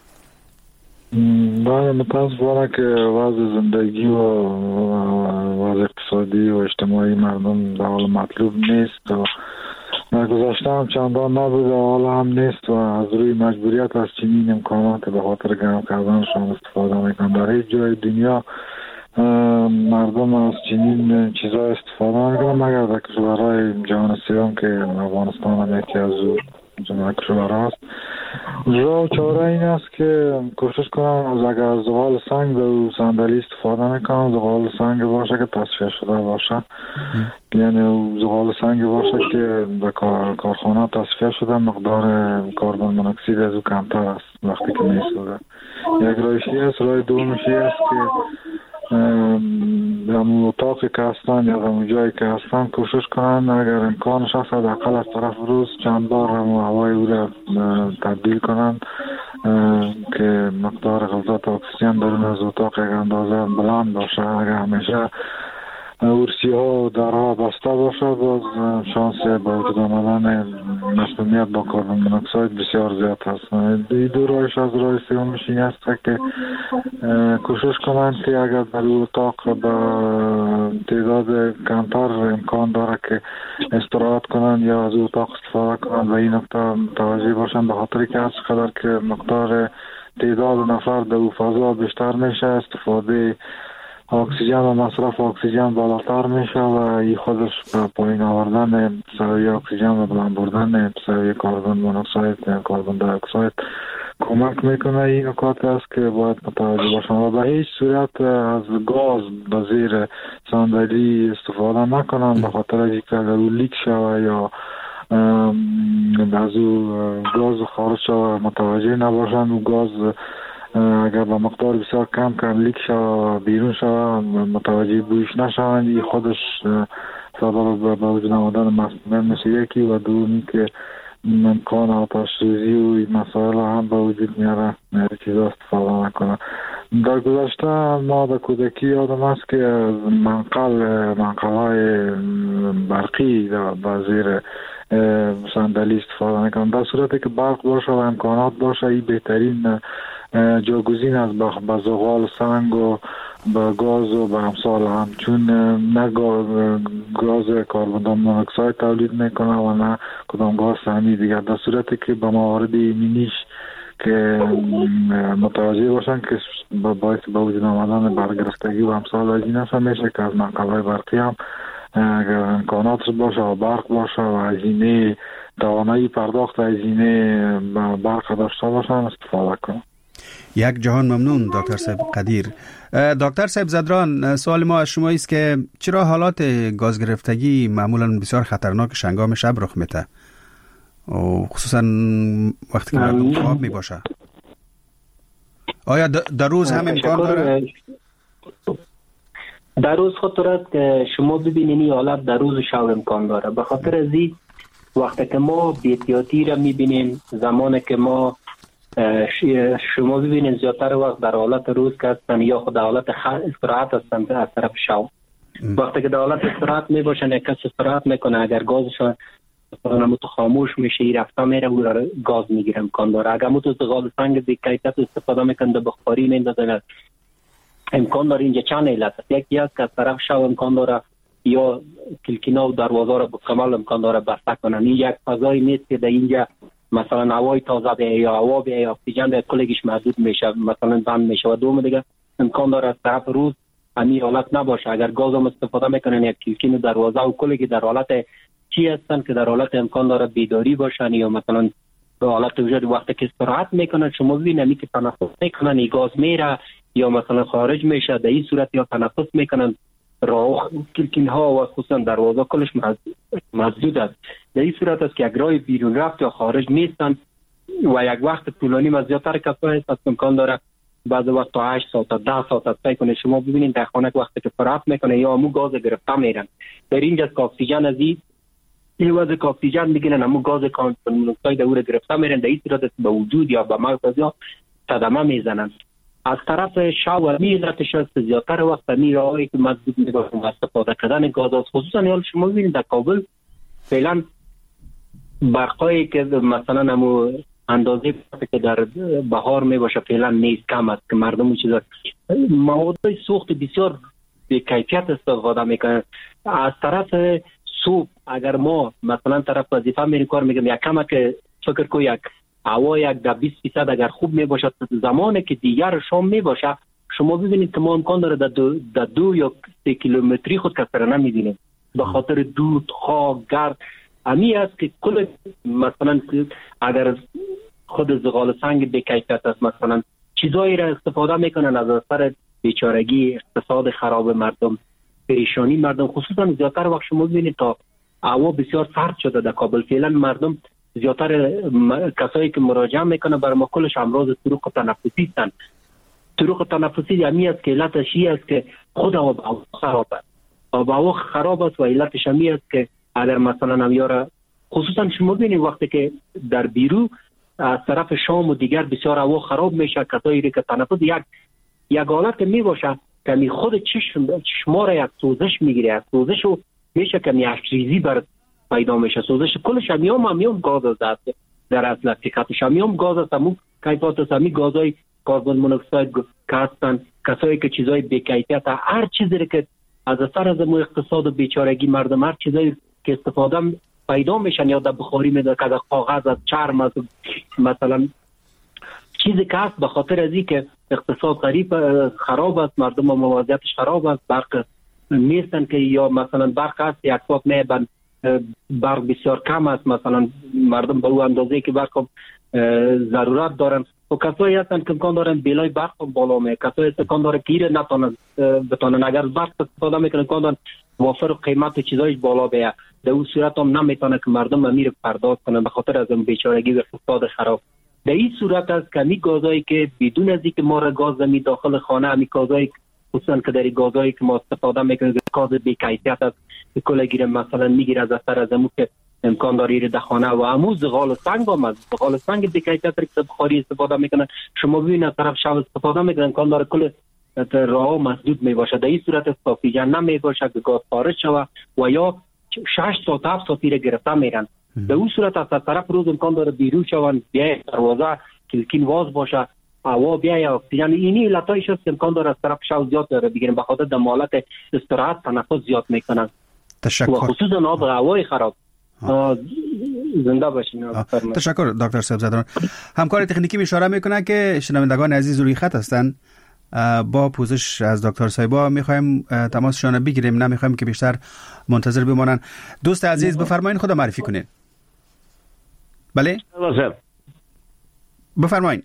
بله، متاسفانه که وضع زندگی و وضع اقتصادی و اجتماعی مردم در حال مطلوب نیست و در گذشته هم چندان نبود و حالا هم نیست و از روی مجبوریت از چنین امکانات به خاطر گرم کردنشان استفاده میکنن. در هیچ جای دنیا مردم از چنین چیزا استفاده میکنن مگر در کشورهای جهان سوم که افغانستان هم یکی از جمله کشورها است. راه چاره این است که کوشش کنم از اگر زغال سنگ به صندلی استفاده میکنم، زغال سنگ باشه که تصفیه شده باشه، یعنی زغال سنگ باشه که به کارخانه تصفیه شده، مقدار کربن منوکسید از او کمتر است وقتی که میسوزه. یک راهشی است. راه دومشی است که در اتاقی که هستن یا در جایی که هستن کوشش کنن اگر امکانش هست حداقل از طرف روز چند بار هوای او را تبدیل کنن که مقدار غلظت اکسیژن درون از اتاق یک اندازه بلند باشه. اگر همیشه ارسی ها و درها بسته باشه، باز شانس با وجود آمدن مسمومیت با کربن منوکسید بسیار زیاد هست. این دو راهش از راه سومش این است که کوشش کنند که اگر در اتاق با تعداد کمتر امکان داره که استراحت کنند یا از اتاق استفاده کنند و این نکته متوجه باشند، به خاطر که از قدر که مقدار تعداد نفر در فضا بیشتر میشه، استفاده اکسیژن و مصرف اکسیژن بالاتر میشه و این خودش به پایین آوردن سویه اکسیژن و بلند بردن سویه کربن منوکسید یا کربن دی اکساید کمک میکنه. این نکات است که باید متوجه باشن و به هیچ صورت از گاز به زیر صندلی استفاده نکنن، به خاطر اینکه اگر او لیک شوه یا از او گاز خارج شوه متوجه نباشن، و گاز اگر با مقدار بسیار کم کم لیک شوه بیرون شوه متوجه بویش نشوند، این خودش سبب به وجود آمدن مسمومیت میشه یکی، و دومی که امکان آتش سوزی و این مسائل هم به وجود میاره میاره چیزا استفاده نکنه. در گذشته ما در کودکی یادم است که منقل منقل های برقی در زیر صندلی استفاده میکنم. در صورتی که برق باشه و امکانات باشه این بهترین جاگزین از به زغال سنگ و به گاز و به امثال هم، چون نه گاز کربن منوکسید تولید میکنه و نه کدام گاز سمی دیگر. در صورتی که به موارد ایمنیش که متوجه باشن که باعث به وجود آمدن برگرفتگی و امثال از این هست، میشه که از منقل‌های برقی هم اگر امکانات باشه و برق باشه و هزینه توانایی پرداخت هزینه برق داشته باشن استفاده کنن. یک جهان ممنون دکتر صاحب قدیر. دکتر صاحب زدران، سوال ما از شما است که چرا حالات گاز گرفتگی معمولا بسیار خطرناک شنگام شب رخ میده و خصوصا وقتی که مردم خواب می باشه؟ آیا در روز هم امکان داره؟ در روز خطرت که شما ببینین این حالت در روز شب امکان داره، به خاطر از این وقتی که ما بی‌احتیاطی را میبینیم، زمانی که ما شما ببینید زیادتر وقت در حالت روز که هستن یا خود حالت استراحت هستن از طرف شب، وقتی که در حالت استراحت می باشن یک کس استراحت میکنه اگر گازش مثلا تو خاموش میشه ای رفته میره و گاز میگیره امکان داره. اگر مو تو زغال سنگ بی کیفیت استفاده میکنه بخاری میندازه امکان داره اینجا چند علت است. یکی است که از طرف شو امکان داره یا کلکینا و دروازه را به کمال امکان داره بسته کنن. این یک فضایی نیست که در اینجا مثلا هوای تازه بیه یا هوا بیه یا اکسیژن بیه کلگیش محدود میشه مثلا بند میشه. و دوم دیگه امکان داره از طرف روز همین حالت نباشه. اگر گاز هم استفاده میکنن یک کلکین و دروازه و کلگی در حالت چی هستن که در حالت امکان داره بیداری باشن یا مثلا به حالت وجود وقتی که استراحت میکنن شما ببینید که تنفس میکنن این گاز میره یا مثلا خارج میشه در این صورت یا تنفس میکنن راه کلکین ها و خصوصا دروازه کلش مسدود است. در این صورت است که اگر بیرون رفت یا خارج نیستن و یک وقت طولانی و زیادتر کسایی هست امکان داره بعض وقت تا هشت ساعت تا ده ساعت است کنه. شما ببینید در خانه وقتی که فرات میکنه یا همون گاز گرفته میرن در اینجا اکسیژن از این وضع اکسیژن میگیرن همون گاز کاربن مونوکساید او رو گرفته میرن در این صورت است به وجود یا به مغز یا صدمه میزنن. از طرف شاو و میلتش است زیادتر وقت میراهایی که مسدود میباشن استفاده کردن گاز است. خصوصا یال شما ببینید در کابل فعلا برقایی که مثلا همو اندازه که در بهار میباشه فعلا نیست کم است که مردم چیزا مواد سوخت بسیار به کیفیت استفاده میکنن. از طرف صبح اگر ما مثلا طرف وظیفه میری کار میگم یک کمه که فکر کو یک هوا یک در بیست فیصد اگر خوب میباشه زمانی که دیگر شام میباشه شما ببینید که ما امکان داره در دو, در دو یا سه کیلومتری خود کسره نمیدینیم به خاطر دود خاک گرد. امی است که کل مثلا اگر خود زغال سنگ به کیفیت است مثلا چیزایی را استفاده میکنن از اثر بیچارگی اقتصاد خراب مردم پریشانی مردم. خصوصا زیادتر وقت شما ببینید تا هوا بسیار سرد شده در کابل فعلا مردم زیادتر م... کسایی که مراجعه میکنه بر ما کلش امراض طرق تنفسی هستند. طرق تنفسی همی است که علتش این است که خود هوا خراب است. هوا خراب است و علتش همی است که اگر مثلا همیاره خصوصا شما ببینید وقتی که در بیرو از طرف شام و دیگر بسیار هوا خراب میشه کسایی که تنفس یک یک حالت می باشه که می خود چشم چشما را یک سوزش میگیره. سوزش و میشه که می اشریزی بر پیدا میشه. سوزش کلش همیام همیام گاز است در اصل حقیقتش همیام گاز است. همون کیفیت است همی گازهای کربن مونوکساید که هستن کسایی که چیزای بی‌کیفیت هر چیزی که از اثر از اقتصاد و بیچارگی مردم هر چیزایی که استفاده پیدا میشن یا در بخاری میده که از کاغذ از چرم از مثلا چیزی که هست به خاطر از این که اقتصاد غریب خراب است مردم موازیتش خراب است برق نیستن که یا مثلا برق هست یک ساعت میبن برق بسیار کم است مثلا مردم به اون اندازه که برق ضرورت دارن و کسایی هستن که امکان دارن بیلای برق بالا می کسایی امکان داره که ایره نتونن بتونن اگر برق استفاده میکنن امکان دارن وافر قیمت چیزایش بالا بیه در اون صورت هم نمیتونه که مردم امیر پرداخت کنن به خاطر از اون بیچارگی و اقتصاد خراب. در این صورت است که می گازایی که بدون از اینکه ما را گاز می داخل خانه می گازایی خصوصا که در گازایی که ما استفاده میکنیم گاز بی کیفیت است که کلا گیره مثلا میگیره از اثر از امو که امکان داره در خانه و امو زغال سنگ هم از زغال سنگ بی کیفیت که بخاری استفاده میکنن شما ببینید از طرف شب استفاده میکنن امکان داره کل راه مسدود می باشه. در این صورت است اکسیژن نمی باشه که گاز خارج شود و یا شش ساعت هفت ساعت را گرفته میرن. در اون صورت از طرف روز امکان داره بیرون شون بیای دروازه کلکین واز باشه هوا بیای اکسیژن اینی علتایش است امکان داره از طرف شو زیاد داره بگیرن به خاطر در مالت استراحت تنفس زیاد میکنن. تشکر. و خصوصا آب هوای خراب. زنده باشین. تشکر دکتر صاحبزاده. همکار تکنیکی اشاره میکنه که شنوندگان عزیز روی خط هستند با پوزش از دکتر صاحبا میخوایم تماسشون بگیریم نمیخوایم که بیشتر منتظر بمانن. دوست عزیز بفرمایید خود معرفی کنین. بله بفرمایید.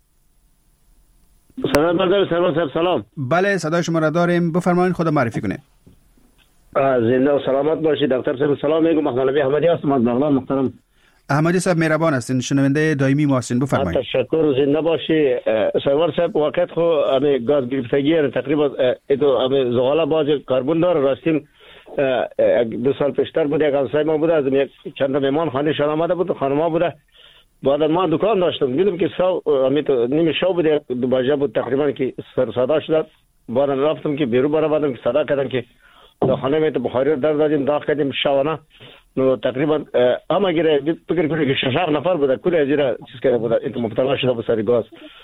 سلام بردار سلام سلام. بله صدای شما را داریم بفرمایید خود معرفی کنین. زنده و سلامت باشید دکتر صاحب. سلام میگم مخالبی احمدی هستم از بغلان محترم. احمدی صاحب مهربان هستین شنونده دائمی ما هستین بفرمایید. تشکر و زنده باشی. سرور صاحب وقت خو امی گاز گرفتگی تقریبا ایتو امی زغال باز کربن داره راستیم دو سال پیشتر بود یک همسایه ما بوده از یک چند مهمان خانه شان آمده بود خانما بوده بعد ما دکان داشتم دیدم که سو امی تو نیم شو بوده دو بجه بود تقریبا که سر صدا شد بعد رفتم که بیرون برآمدم که صدا کردن که داخل میت بخاری در دادیم داخل کردیم شوانه نو تقریبا اما گره فکر کنید که شش نفر بوده کل از ایرا چیز کرده بودن اینت مبتلا شده بود سر گاز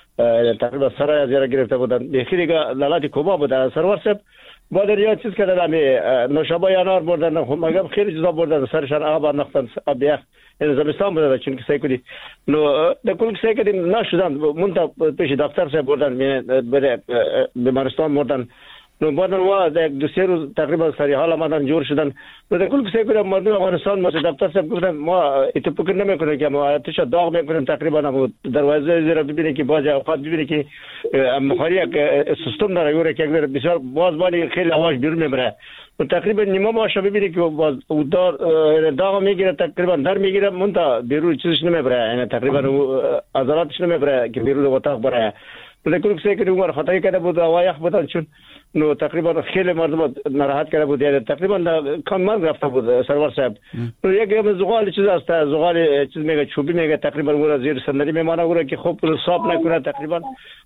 تقریبا سر از ایرا گرفته بودن بخیری لالات کوبا بوده سرور سب بعد ریا چیز کرده می نوشابه انار بردن مگم خیلی چیزا بردن سرشان آب انداختن آب یخ این زمستان بوده چون که سعی کردی نو دکل سعی کردیم نشدن منتها پیش دکتر صاحب بردن بره بیمارستان بردن نو بعد ما یک دو سه روز تقریبا سری حال آمدن جور شدن نو دکل سعی کردم مردم افغانستان ما دکتر صاحب گفتن ما اتو فکر نمیکنیم که ما آتش داغ میکنیم تقریبا دروازه زیرا ببینید که باز اوقات ببینید که مخاری یک سیستم داره یوره که بسیار باز بانی خیلی هواش بیرون میبره و تقریبا نیمه ماشه ببینید که باز دار داغ میگیره تقریبا در میگیره منتها بیرون چیزش نمیبره یعنی تقریبا عضلاتش نمیبره که بیرون اتاق بره دکل سعی کردیم ما خطایی کرده بود وایخ بودن چون نو تقریبا خیلی مردم ناراحت کرده بود یعنی تقریبا کم مرگ رفته بود سرور صاحب نو یک هم زغال چیز است زغال چیز میگه چوبی میگه تقریبا اون زیر صندلی میمانه اون که خوب صاف نکنه تقریبا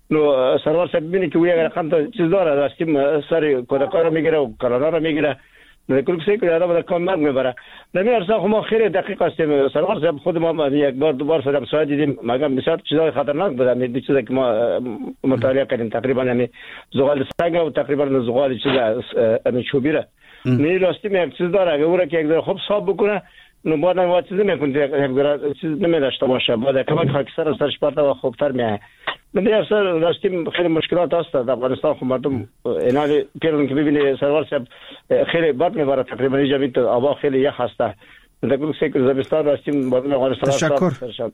نو سرور صاحب ببینید که اون یک رقم تا چیز داره راستیم سر کودکا میگیره و کلانا رو میگیره کل کسی که آدم در کام مرگ میبره نمی ارسا خو ما خیلی دقیق هستیم سرور صاحب خود ما یک بار دو بار سرم ساعت دیدیم مگم بسیار چیزای خطرناک بوده می دو چیزی که ما مطالعه کردیم تقریبا یعنی زغال سنگ و تقریبا زغال چیز امی چوبیره می راستی می یک چیز داره اگه او را که یک ذره خوب صاف بکنه نو بعد ما چیز نمیکنه یک ذره چیز نمیداشته باشه بعد کمک خاکستر سرش پرته و خوبتر میاد من افسر راستیم خیلی مشکلات هست در افغانستان خو مردم اینا پیرون که ببینی سرور صاحب خیلی بد میبره تقریبا اینجا میت آبا خیلی یخ هسته دکل سیکر زمستان راستیم مردم افغانستان تشکر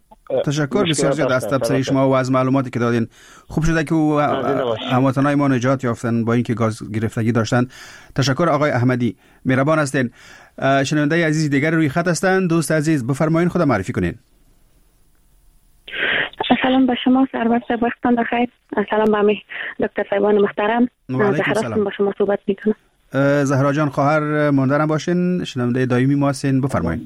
تشکر بسیار زیاد از تبصره شما و از معلوماتی که دادین خوب شده که هموطنای ما نجات یافتن با اینکه گاز گرفتگی داشتن تشکر آقای احمدی مهربان هستین شنونده عزیز دیگر روی خط هستن دوست عزیز بفرمایید خود معرفی کنین سلام به شما سرور صاحب وقتتان بخیر سلام به می دکتر صاحبان محترم زهرا با شما صحبت میکنم زهرا جان خواهر ماندرم باشین شنونده دائمی ما هستین بفرمایید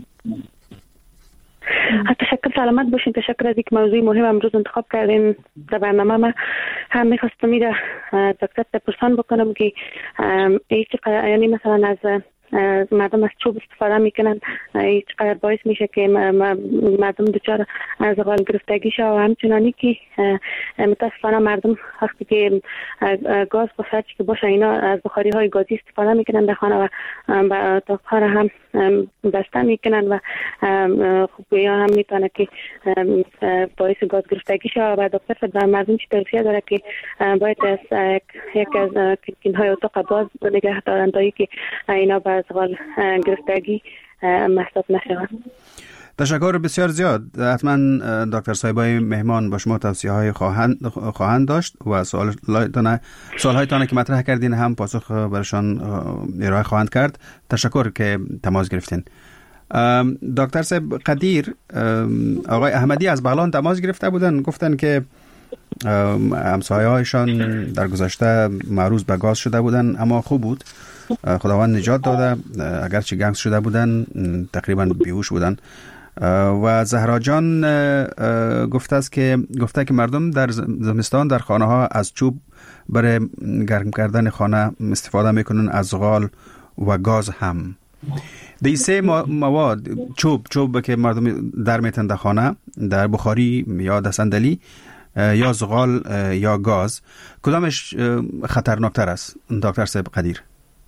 تشکر سلامت باشین تشکر از اینکه موضوع مهم امروز انتخاب کردین در برنامه ما هم میخواستم میره دکتر پرسان بکنم که یعنی مثلا از مردم از چوب استفاده میکنن چقدر باعث میشه که مردم دچار زغال گرفتگی شه و همچنانی که متاسفانه مردم وقتی که گاز بخاری که باشه اینا از بخاری های گازی استفاده میکنن در خانه و اتاقها را هم بسته میکنن و خب یا هم میتونه که باعث گاز گرفتگی شه و دکتر در مردم چی توصیه داره که باید از یک از کلکین های اتاق باز نگه دارن تا که اینا با زغال گرفتگی محسوب نشود. تشکر بسیار زیاد. حتما دکتر صاحبای مهمان با شما توصیه های خواهند خواهند داشت و سوال سوال هایتان که مطرح کردین هم پاسخ برشان ارائه خواهند کرد. تشکر که تماس گرفتین. دکتر صاحب قدیر آقای احمدی از بغلان تماس گرفته بودن گفتن که همسایه هایشان در گذشته معروض به گاز شده بودن اما خوب بود خداوند نجات داده اگرچه گنگس شده بودن تقریبا بیهوش بودن و زهرا جان گفته است که گفته که مردم در زمستان در خانه ها از چوب برای گرم کردن خانه استفاده میکنن از زغال و گاز هم دی سه مواد چوب چوب که مردم در میتن در خانه در بخاری یا در صندلی یا زغال یا گاز کدامش خطرناکتر است دکتر صاحب قدیر؟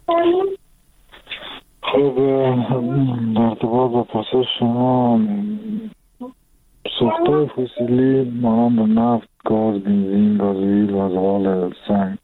خب در ارتباط با پاسخ شما سوختهای فسیلی مانند نفت، گاز، بنزین، گازوئیل و زغال سنگ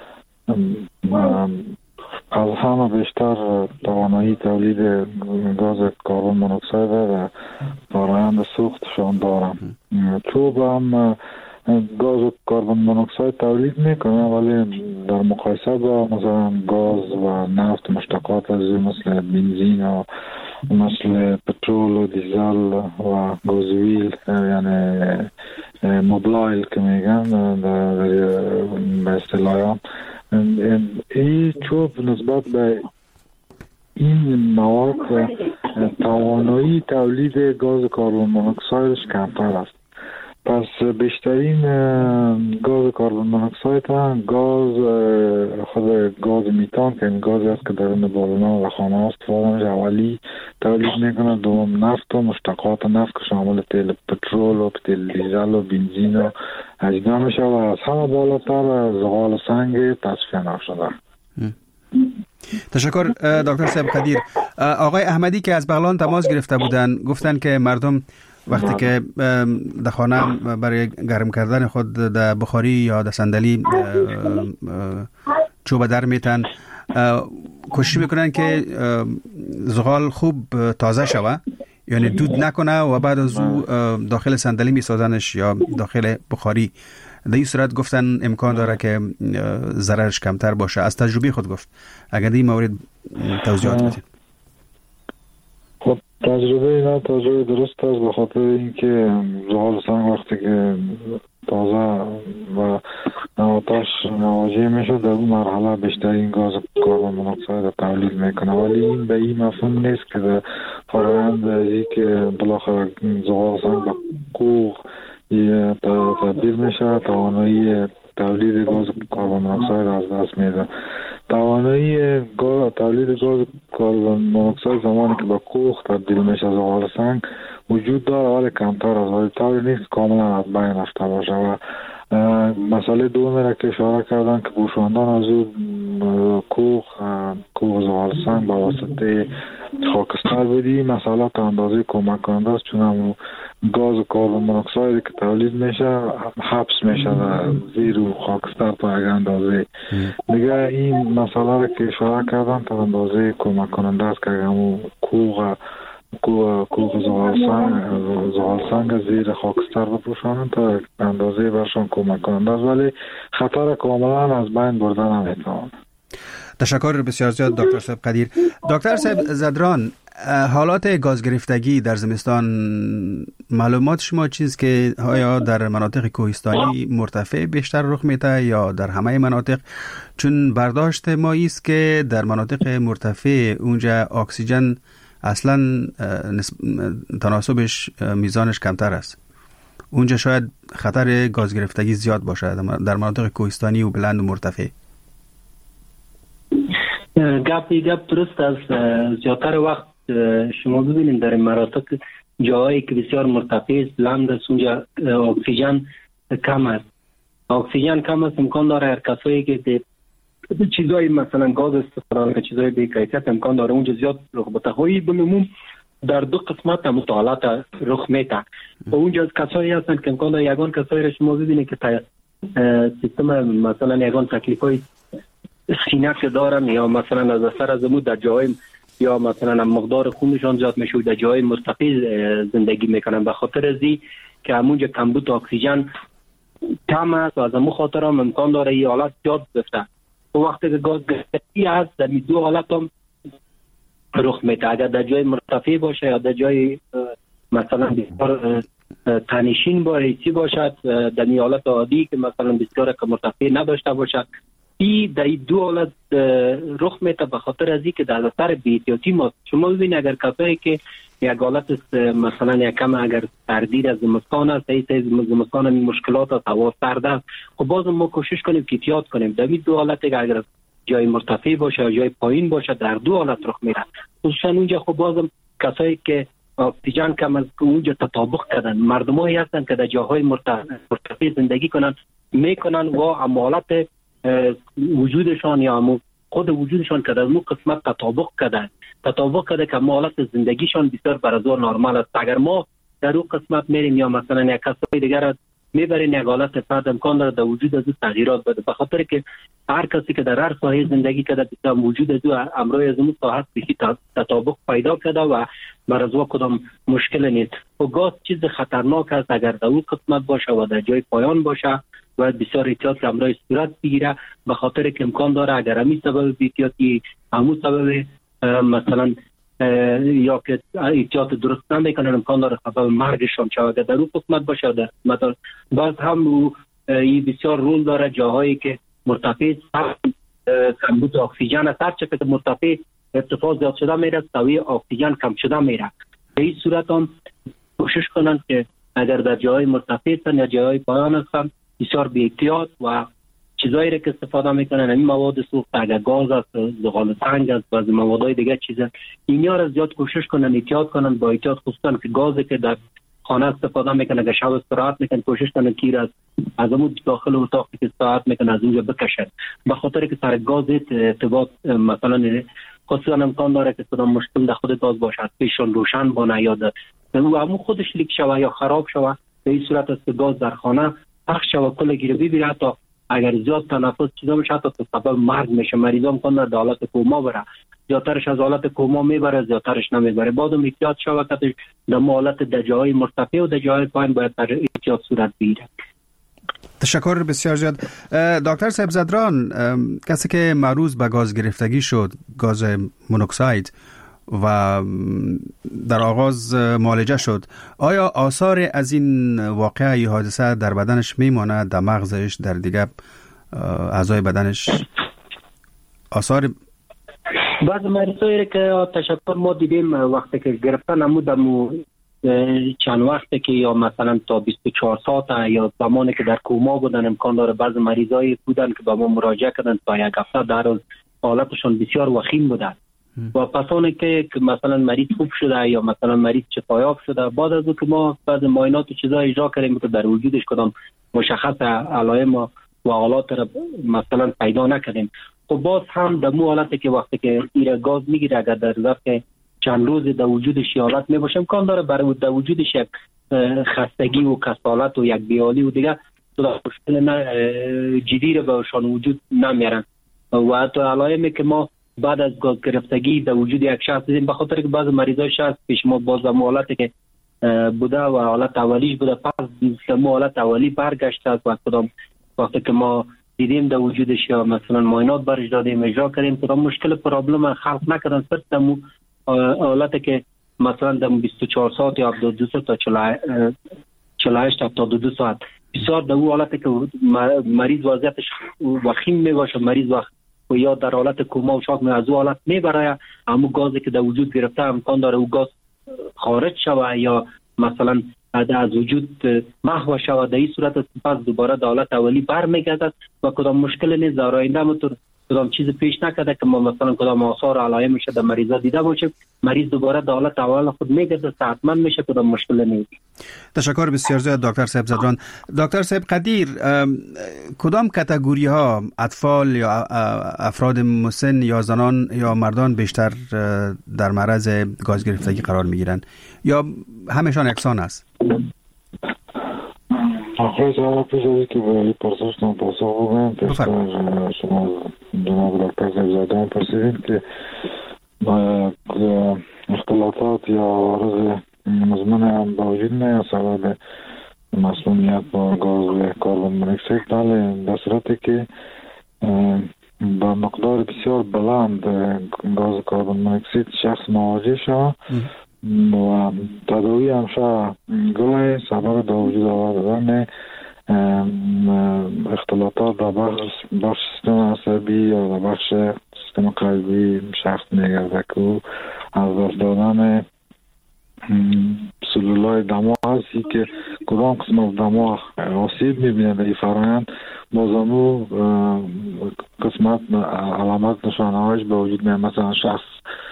از همه بیشتر توانایی تولید گاز کربن مونوکساید و فرآیند سوختشان دارن. چوب هم گاز و کربن مونوکساید تولید میکنه ولی در مقایسه با مثلا گاز و نفت مشتقات از مثل بنزین و مثل پترول و دیزل و گازوئیل یعنی موبلایل که میگن به اصطلاح این چوب نسبت به این مواد توانایی تولید گاز کربن مونوکسایدش کمتر است پس بیشترین گاز کربن منوکساید هم گاز خود گاز میتان که این گازی است که درون بالونا و خانه ها استفاده میشه اولی تولید میکنه. دوم نفت و مشتقات نفت که شامل تیل پترول و تیل دیزل و بنزین و اجنا میشه و از همه بالاتر زغال سنگ تصفیه نشده. تشکر دکتر صاحب قدیر. آقای احمدی که از بغلان تماس گرفته بودن گفتن که مردم وقتی که در خانه برای گرم کردن خود در بخاری یا در صندلی چوب در میتن، کوشش میکنن که زغال خوب تازه شوه، یعنی دود نکنه و بعد از او داخل صندلی میسازنش یا داخل بخاری. در این صورت گفتن امکان داره که ضررش کمتر باشه. از تجربه خود گفت. اگر در این مورد توضیحات بدید. خب تجربه اینا تجربه درست است، به خاطر اینکه زغال سنگ وقتی که تازه و آتش نواجه میشه در اون مرحله بیشترین گاز کربن منوکساید تولید میکنه، ولی این به این مفهوم نیست که در فرآیند ازی که بالاخره زغال سنگ به کوه تبدیل میشه توانایی تولید گاز کربن منوکساید از دست میده. توانایی تولید گاز کربن منوکساید زمانی که به کوه تبدیل میشه زغال سنگ وجود داره، ولی کمتر از ولی طوری نیست کاملا از بین رفته باشه. و مسئله دومی را که اشاره کردن که پوشاندن از او کوه کوه زغال سنگ با واسطه خاکستر بدی مسئله تا اندازه کمک کننده است، چون هم گاز کربن منوکساید که تولید میشه حبس میشه در زیر خاکستر تا یک اندازه دیگه. این مسئله را که اشاره کردن تا اندازه کمک کننده است که همون کوه کوه کوه زغال سنگ زغال سنگ زیر خاکستر بپوشانند تا اندازه برشان کمک کننده است، ولی خطر کاملا از بین برده نمیتوان. تشکر بسیار زیاد دکتر صاحب قدیر. دکتر صاحب زدران، حالات گاز گرفتگی در زمستان معلومات شما چیز که آیا در مناطق کوهستانی مرتفع بیشتر رخ میده یا در همه مناطق؟ چون برداشت ما است که در مناطق مرتفع اونجا اکسیژن اصلا تناسبش میزانش کمتر است، اونجا شاید خطر گاز گرفتگی زیاد باشه در مناطق کوهستانی و بلند و مرتفع. گپ گپ درست است. زیادتر وقت شما ببینید در مناطق جایی که بسیار مرتفع است بلند است اونجا اکسیژن کم است. اکسیژن کم است امکان داره هر کسایی که چیزای مثلا گاز استفاده کنه چیزای بی کیفیت امکان داره اونجا زیاد رخ بده. خواهی بموم در دو قسمت مطالعات رخ میده و اونجا کسایی هستن که امکان داره یگان کسایی را شما ببینید که سیستم مثلا یگان تکلیفای سینه که دارن یا مثلا از اثر از امود در جای یا مثلا مقدار خونشان زیاد میشه و در جای مرتفع زندگی میکنن به خاطر ازی که همونجا کمبود اکسیژن کم است و از همون خاطر هم امکان داره این حالت زیاد بفته. و وقتی که گاز گرفتگی هست در دو حالت هم رخ میده، اگر در جای مرتفع باشه یا در جای مثلا بسیار تنشین بایدی باشد در این حالت عادی که مثلا بسیار که مرتفع نداشته باشد. این در این دو حالت رخ میده به خاطر ازی که در اثر بی‌احتیاطی ما شما ببینید اگر کسایی که یک حالت است مثلا یک کم اگر سردی از زمستان است ایت زمستان این مشکلات است هوا سرد است، خب باز ما کوشش کنیم که احتیاط کنیم. در این دو حالت اگر جای مرتفع باشه یا جای پایین باشه در دو حالت رخ میده. خصوصا اونجا خب بازم کسایی که اکسیژن کم از اونجا تطابق کردن مردمایی هستن که در جاهای مرتفع زندگی کنن میکنن و حالت وجودشان یا همون خود وجودشان که در اون قسمت تطابق کرده تطابق کرده که حالت زندگیشان بسیار برازور نرمال است. اگر ما در اون قسمت میریم یا مثلا یک کسای دیگر میبرین یک حالت فرد امکان داره در وجود از تغییرات بده، به خاطر که هر کسی که در هر ساحه زندگی کرده در وجود از امروز از اون ساحه بهی تطابق پیدا کرده و برازور کدام مشکل نیست. و گاز چیز خطرناک است اگر در اون قسمت باشه و در جای پایان باشه و بسیار احتیاط که امروز صورت بگیره، به خاطر که امکان داره اگر همین سبب احتیاطی همون سبب مثلا یا که احتیاط درست نمیکنن امکان داره سبب مرگشان شود در اون قسمت باشه. در مثلا باز هم این بسیار رول داره جاهایی که مرتفع کمبود اکسیژن است، هر چقدر مرتفع ارتفاع زیاد شده میره سوی اکسیژن کم شده میره. به این صورت هم کوشش کنن که اگر در جای مرتفع هستن یا جای پایان هستن بسیار بی احتیاط و چیزایی را که استفاده میکنن، این مواد سوخت، اگر گاز است، زغال سنگ است و از موادهای دیگه چیزا، اینا را زیاد کوشش کنن احتیاط کنن. با احتیاط خصوصا که گازی که در خانه استفاده میکنن، اگر شب استراحت میکنن کوشش کنن که از از اون داخل اتاق که استراحت میکنن از اونجا بکشن، به خاطر که سر گاز ارتباط مثلا خصوصا امکان داره که صدا مشکل در خود گاز باشد، پیشون روشن بانه یا در همون خودش لیک شوه یا خراب شوه. به این صورت است که گاز در خانه پخش شوه کل گیره ببیره، حتی اگر زیاد تنفس چیزا بشه حتی سبب مرگ میشه. مریضا امکان داره در حالت کوما بره، زیادترش از حالت کوما میبره، زیادترش نمیبره. بعد احتیاط شوه که در حالت در جاهای مرتفع و در جاهای پایین باید در احتیاط صورت بگیره. تشکر بسیار زیاد. دکتر صاحب زدران، کسی که معروض به گاز گرفتگی شد، گاز مونوکساید، و در آغاز معالجه شد، آیا آثار از این واقعه یا حادثه در بدنش میماند، در مغزش، در دیگه اعضای بدنش آثار؟ بعض مریضایی که تشکر ما دیدیم وقتی که گرفتن امو چند وقته که یا مثلا تا بیست و چهار ساعت یا زمانی که در کوما بودن، امکان داره بعض مریضایی بودن که با ما مراجعه کردن تا یک هفته در روز حالتشون بسیار وخیم بودن و پسانی که مثلا مریض خوب شده یا مثلا مریض شفایاب شده، بعد از اون که ما بعض معاینات و چیزا اجرا کردیم که در وجودش کدام مشخص علائم و حالات را مثلا پیدا نکردیم، خب باز هم در مو حالتی که وقتی که ایره گاز میگیره اگر در ظرف چند روز در وجودش حالت میباشه، امکان داره برای در وجودش یک خستگی و کسالت و یک بیالی و دیگه مشکل جدی رو بهشان وجود نمیارن. و حتی علائمی که ما بعد از گاز گرفتگی در وجود یک شخص دیدیم، به خاطر که بعض مریضای شخص پیش ما باز در حالتی که بوده و حالت اولیش بوده، پس در حالت اولی برگشته است و کدام وقتی که ما دیدیم در وجودش یا مثلا معاینات برش دادیم اجرا کردیم، کدام مشکل پرابلم خلق نکردن، صرف در حالتی که مثلا در بیست و چهار ساعت یا هفتاد و دو ساعت تا چهل و هشت هفتاد و دو ساعت بسیار در حالتی که مریض وضعیتش وخیم میباشه، مریض وقت و یا در حالت کوما و شاک از او حالت میبره، همو گازی که در وجود گرفته امکان داره او گاز خارج شوه یا مثلا از وجود محو شوه. در این صورت پس دوباره در حالت اولی برمیگردد و کدام مشکل نیست در آینده همونطور کدام چیز پیش نکرده که ما مثلا کدام آثار علائمش در مریضا دیده باشیم، مریض دوباره در حالت اول خود میگرده، صحتمند میشه، کدام مشکل نیست. تشکر بسیار زیاد دکتر صاحب زدران. دکتر صاحب قدیر، کدام کاتگوری ها اطفال یا افراد مسن یا زنان یا مردان بیشتر در معرض گاز گرفتگی قرار میگیرند یا همشان یکسان است؟ آخه سوال پیش که به پرسش نام پاسخ بگم پیشتر شما جناب دکتر صاحب زدران پرسیدیم که با اختلاطات یا عارض مزمن هم با وجود نه سبب مسمومیت با گاز کربن مونوکسید، بله در صورتی که با مقدار بسیار بلند گاز کربن مونوکسید شخص مواجه شد و تداوی همشه گله سبب در وجود آوردن اختلاطات در بخش سیستم عصبی یا در بخش سیستم قلبی شخص میگرده که از دست دادن سلولای دماغ هستی که کدام قسم از دماغ آسیب میبینه در این فرایند، بازمو قسمت علامت نشانه هایش به وجود میاد. مثلا شخص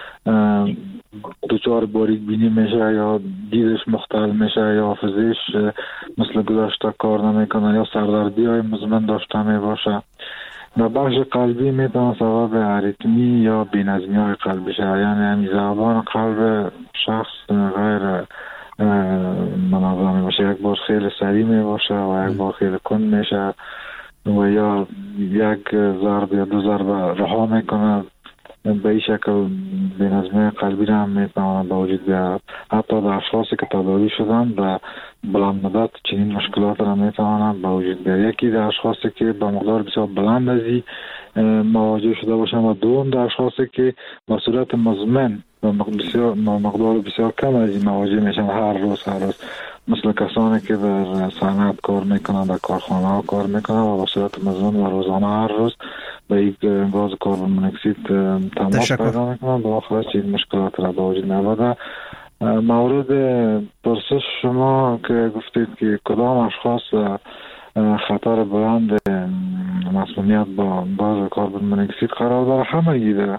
دچار باریک بینی میشه یا دیدش مختل میشه یا حافظش مثل گذشته کار نمیکنه یا سردردی های مزمن داشته میباشه. در بخش قلبی میتونه سبب اریتمی یا بینظمی های قلبی شه، یعنی همین ضربان قلب شخص غیر منظم میشه، یک بار خیلی سریع میباشه و یک بار خیلی کند میشه و یا یک ضرب یا دو ضرب رها میکنه. به این شکل بینظمی قلبی را هم میتواند به وجود بیاید. حتی در اشخاصی که تداوی شدن و بلند مدت چنین مشکلات را میتواند به وجود بیاید. یکی در اشخاصی که با مقدار بسیار بلند از این مواجه شده باشند و دوم در اشخاصی که با صورت مزمن و مقدار بسیار کم از این مواجه میشن هر روز هر روز، مثل کسانی که در صنعت کار میکنن، در کارخانه ها کار میکنن و با صورت مزمن و روزانه هر روز به یک گاز کربن مونوکسید تماس پیدا میکنن، با آخرش این مشکلات را به وجود میآورد. مورد پرسش شما که گفتید که کدام اشخاص خطر بلند مسمومیت با گاز کربن منوکسید قرار داره، همه گیده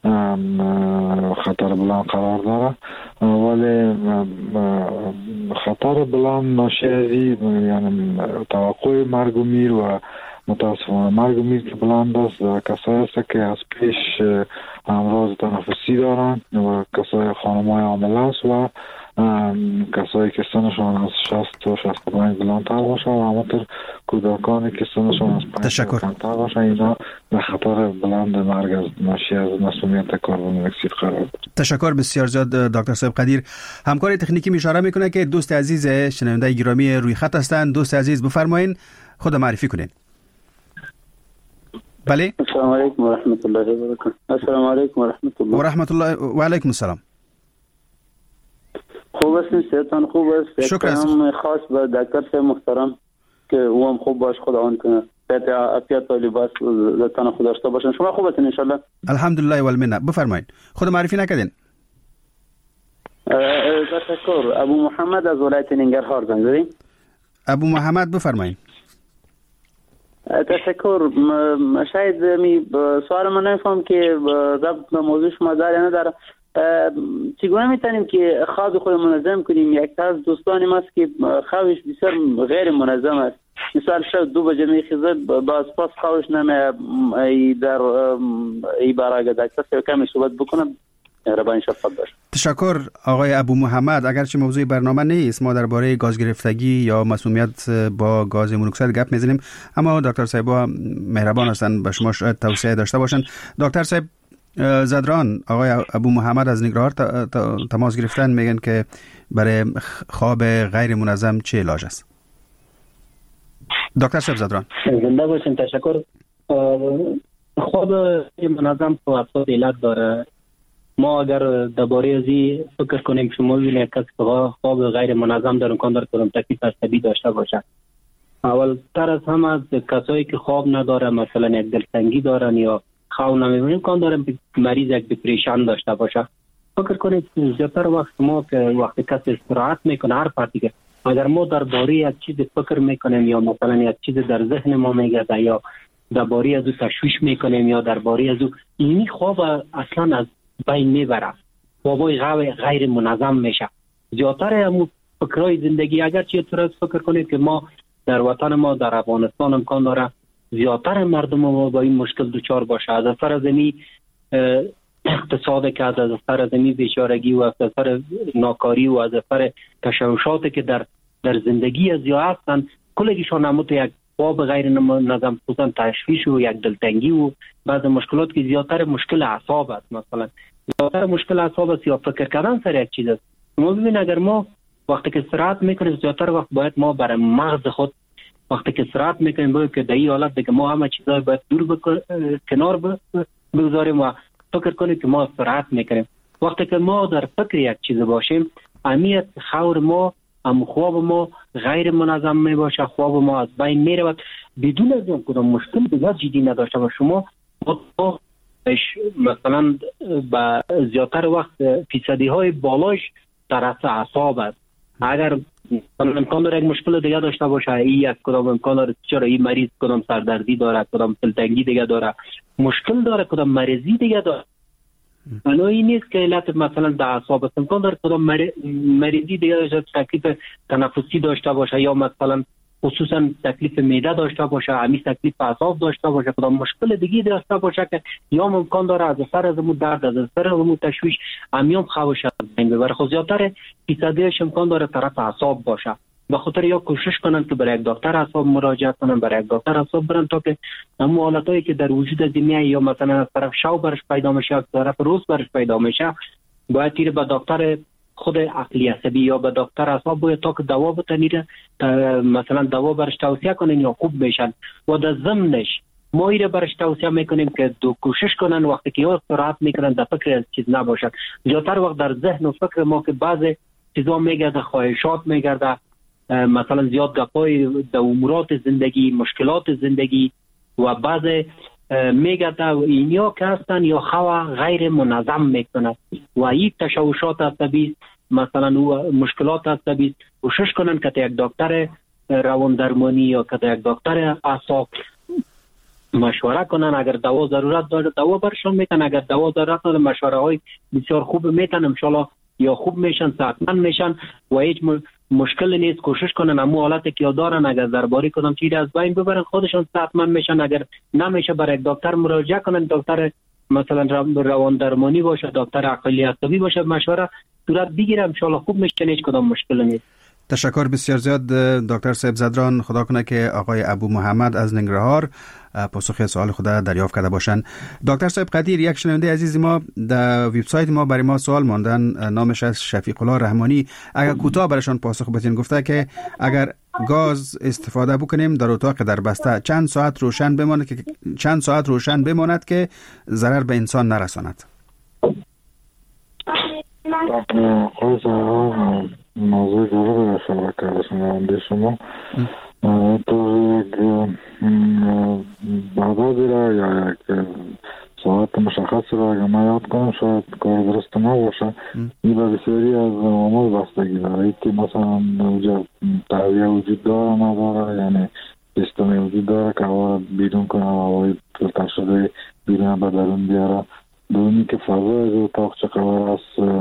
خطر بلند قرار داره، ولی خطر بلند ناشی از یعنی توقع مرگ و میر و متاسفانه مرگ و میر که بلند است در کسایی است که از پیش امراض تنفسی دارند و کسای خانمای حامله است و کسایی که سنشان از شصت تا شصت و پنج بلندتر باشه و همانطور کودکانی که سنشان از پنج تا کمتر باشه، اینا در خطر بلند مرگ از ناشی از مسمومیت کربن منوکسید قرار دارند. تشکر بسیار زیاد دکتر صاحب قدیر. همکار تکنیکی اشاره میکنه که دوست عزیز شنونده گرامی روی خط هستند. دوست عزیز بفرمایید، خود معرفی کنین. بله. السلام علیکم و رحمت الله و برکاته. السلام علیکم و رحمت الله و رحمت الله و علیکم السلام. خوب هستین؟ صحتان خوب است؟ شکر است. خاص به دکتر صاحب محترم که او هم خوب باش، خداوند کنه صحت عافیت و لباس تن خود داشته باشن. شما خوب هستین ان شاء الله؟ الحمدلله و المنه. بفرمایید، خود معرفی نکردین. تشکر. ابو محمد از ولایت ننگرهار زنگ زدین. ابو محمد بفرمایید. تشکر. شاید می سوال من نمیفهم که ضبط موضوع شما داره یا نداره. چگونه میتونیم که خواب خود منظم کنیم؟ یک از دوستانی ماست که خوابش بسیار غیر منظم است. مثال شب دو بجه میخیزه باز پاس خوابش نمیه. در ای برای دکتر صاحب کمی صحبت بکنم ربانی شفاف باشه. تشکر آقای ابو محمد. اگرچه موضوع برنامه نیست، ما درباره گاز گرفتگی یا مسمومیت با گاز مونوکسید گپ میزنیم، اما دکتر صاحب مهربان هستند به شما شاید توصیه داشته باشند. دکتر صاحب زدران، آقای ابو محمد از نگرهار تماس گرفتن، میگن که برای خواب غیر منظم چه علاج است؟ دکتر صاحب زدران. زنده باشین. تشکر. خواب منظم تو افراد علت داره. ما اگر درباره ازی فکر کنیم شما ببینید کسی که خواب غیر منظم در امکان داره کدام تکلیف عصبی داشته باشه. اول تر از همه از کسایی که خواب نداره، مثلا یک دلتنگی دارن یا خواب نمیبینن، امکان داره مریض یک دپرشن داشته باشه. فکر کنید زیادتر وقت ما که وقتی کسی استراحت میکنه، هر فردی که اگر ما درباره یک چیز فکر میکنیم یا مثلا یک چیز در ذهن ما میگرده یا درباره از او تشویش میکنیم یا درباره از او، اینی خواب اصلا از بین میبره، خوابای غیر منظم میشه. زیادتر همون فکرهای زندگی، اگر چه طرز فکر کنید که ما در وطن ما در افغانستان امکان داره زیادتر مردم ما با این مشکل دچار باشه، از اثر زمین اقتصاد که از اثر زمین بیچارگی و از اثر ناکاری و از اثر تشوشاتی که در در زندگی از یا هستن، کلگیشان نموت یک خواب غیر منظم، خصوصا تشویش و یک دلتنگی و بعض مشکلات که زیادتر مشکل اعصاب است، مثلا زیادتر مشکل اعصاب است یا فکر کردن سر یک چیز است. ما ببین اگر ما وقتی که استراحت میکنیم زیادتر وقت باید ما برای مغز خود وقتی که استراحت میکنیم باید که در این حالت دیگه ما همه چیزا باید دور بکن... کنار بگذاریم و فکر کنیم که ما استراحت میکنیم. وقتی که ما در فکر یک چیز باشیم، اهمیت خور ما ام خواب ما غیر منظم می باشه، خواب ما از بین می رود بدون از اینکه کدام مشکل دیگر جدی نداشته باشه. شما مثلا با زیادتر وقت فیصدی های بالاش در اصل اعصاب است. اگر امکان داره یک مشکل دیگه داشته باشه، این یک کدام امکان داره چرا این مریض کدام سردردی داره، کدام دلتنگی دیگه داره، مشکل داره، کدام مریضی دیگه داره. اما این نیست که علت مثلا در اعصاب است. امکان داره کدام مریضی دیگه داشته، تکلیف تنفسی داشته باشه یا مثلا خصوصا تکلیف معده داشته باشه، همین تکلیف اعصاب داشته باشه، کدام مشکل دیگه داشته باشه که یا امکان داره از اثر از مو درد، از اثر از مو تشویش امیام خوابش از بین ببره. خب زیادتر فیصدیش امکان داره طرف اعصاب باشه. به خاطر یا کوشش کنن که برای یک دکتر اعصاب مراجعه کنن، برای یک دکتر اعصاب برن تا که همون حالتایی که در وجود دنیا یا مثلا از طرف شو برش پیدا میشه، از طرف روز برش پیدا میشه، باید تیر به دکتر خود عقلی عصبی یا به دکتر اعصاب باید تا که دوا بتنیره، مثلا دوا برش توصیه کنن یا خوب بشن. و در ضمنش ما ایره برش توصیه میکنیم که دو کوشش کنن وقتی که یا استراحت میکنن در فکر از چیز نباشد. زیادتر وقت در ذهن و فکر ما که بعض چیزا میگرده، خواهشات میگرده، مثلا زیاد گپای در امورات زندگی، مشکلات زندگی و بعض میگرده و اینیا که هستن یا خوا غیر منظم میکنه و این تشوشات عصبی مثلا او مشکلات هست بید کوشش کنن که یک دکتر روان درمانی یا که یک دکتر اعصاب مشوره کنن. اگر دوا ضرورت داره دوا برشون میتن، اگر دوا ضرورت داره مشوره های بسیار خوب میتن، ان شاء الله یا خوب میشن، صحتمند میشن و هیچ مشکل نیست. کوشش کنن امو حالتی که دارن اگر درباره کدام چیزی از بین ببرن خودشون صحتمند میشن. اگر نمیشه برای یک دکتر مراجعه کنن، دکتر مثلا روان درمانی باشه، دکتر عقلی عصبی باشه، مشوره صورت بگیره، ان شاء الله خوب میشن، هیچ کدام مشکل نیست. تشکر بسیار زیاد دکتر صاحب زدران. خدا کنه که آقای ابو محمد از ننگرهار پاسخ سوال خود دریافت کرده باشند. دکتر صاحب قدیر، یک شنونده عزیز ما در وبسایت ما برای ما سوال ماندن، نامش از شفیق الله رحمانی. اگر کوتاه برشان پاسخ بدین، گفته که اگر گاز استفاده بکنیم در اتاق در بسته چند ساعت روشن بماند که چند ساعت روشن بماند که ضرر به انسان نرساند؟ موضوع جالب در شبکه شنونده شما تو بعدادی را یا یک ساعت مشخص را اگر من یاد کنم شاید کار درست نباشه. این به بسیاری از عوامل بستگی داره که مثلا تهویه وجود داره نداره، یعنی سیستمی وجود داره که هوا را بیرون کنه و هوای فیلتر شده بیرون به درون بیاره. دومی که فضا از اتاق چقدر است،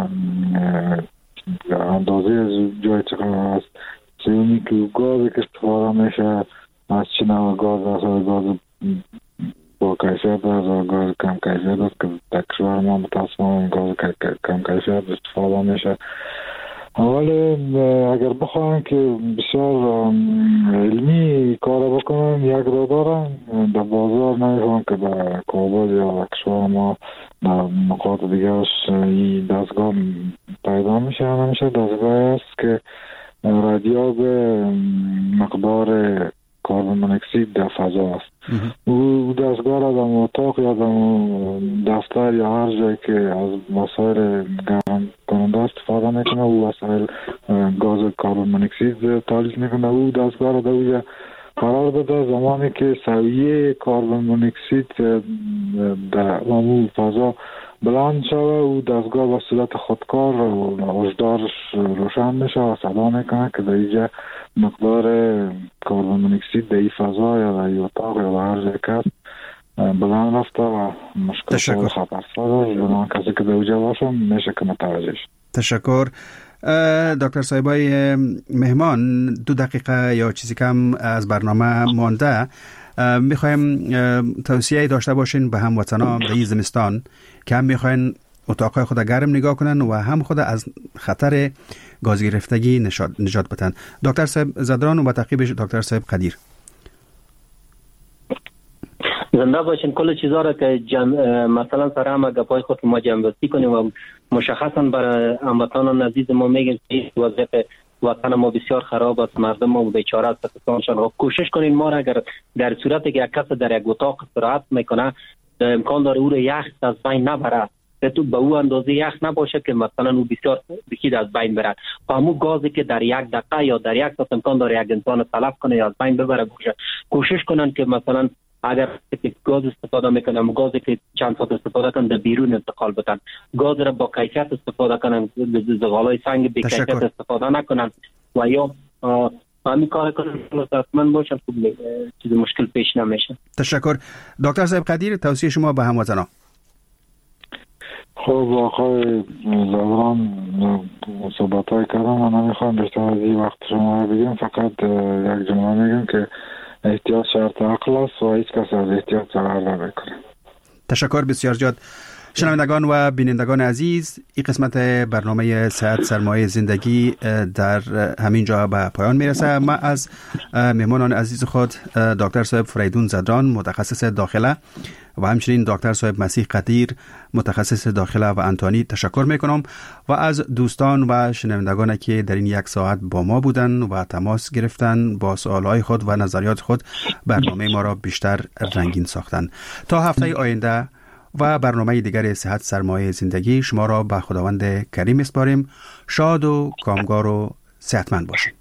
اندازه از جای چقدر است. سیومی که گازی که استفاده میشه از چه نوع گاز است، گاز با کیفیت است و گاز کم کیفیت است که در کشور ما متاسفانه گاز کم کیفیت استفاده میشه. ولی اگر بخواهن که بسیار علمی کار بکنن یک رو دارن در بازار، نمیخوان که در کابل یا کشور ما در نقاط دیگرش این دستگاه پیدا میشه. نمیشه دستگاه است که رادیاب مقدار کربن منوکسید در فضا است. او دستگاه را در اتاق یا در دفتر یا هر جایی که از وسایل گرم کننده استفاده میکنه، او وسایل گاز کربن منوکسید تولید میکنه. او دستگاه را در اوجه قرار بده. زمانی که سویه کربن منوکسید در عموم فضا بلند شوه، او دستگاه به صورت خودکار و هشدارش روشن میشه و صدا میکنه که در اینجا مقدار کربن منوکسید در این فضا یا در این اتاق یا در هر جای که بلند رفته و مشکل خطرساز بنابراین کسی که در اینجا باشه میشه که متوجه شد. تشکر. دکتر صاحبای مهمان، دو دقیقه یا چیزی کم از برنامه مانده. میخوایم توصیه داشته باشین به هموطنان در این زمستان که هم میخواین اتاقهای خود گرم نگاه کنن و هم خود از خطر گاز گرفتگی نجات بدن. دکتر صاحب زدران و با تعقیبش دکتر صاحب قدیر. زنده باشین. کل چیزا را که جمع مثلا سر هم گپای خود ما جمع بستی کنیم و مشخصا برای هموطنان عزیز ما میگیم که وضعیت وطن ما بسیار خراب است، مردم ما بیچاره است. کوشش کنین ما را اگر در صورتی که یک کس در یک اتاق استراحت میکنه امکان داره او را یخ از بین نبره، تو به او اندازه یخ نباشه که مثلا او بسیار بخید از بین بره. همون گازی که در یک دقیقه یا در یک ساعت امکان داره یک انسان تلف کنه یا از بین ببره باشه، کوشش کنن که مثلا اگر گاز استفاده میکنن گازی که چند ساعت استفاده کنن در بیرون انتقال بدن. گاز را با کیفیت استفاده کنن، زغالای سنگ بی کیفیت استفاده نکنن و یا همین کار کنن صحتمند باشن، خوب چیز مشکل پیش نمیشه. تشکر. دکتر صاحب قدیر، توصیه شما به هموطنان. خب آقای زدران صحبت های کردم، من نمیخوام بیشتر از این وقت شما بگیم، فقط یک جمله میگم که احتیاط شرط عقل است و هیچ کس از احتیاط فرار نمیکنه. تشکر بسیار زیاد. شنوندگان و بینندگان عزیز، این قسمت برنامه صحت سرمایه زندگی در همین جا به پایان میرسه. ما از مهمانان عزیز خود دکتر صاحب فریدون زدران متخصص داخله و همچنین دکتر صاحب مسیح قدیر متخصص داخله و انتانی تشکر میکنم و از دوستان و شنوندگان که در این یک ساعت با ما بودن و تماس گرفتن با سوالهای خود و نظریات خود برنامه ما را بیشتر رنگین ساختن. تا هفته آینده و برنامه دیگر صحت سرمایه زندگی شما را به خداوند کریم میسپاریم. شاد و کامگار و صحتمند باشید.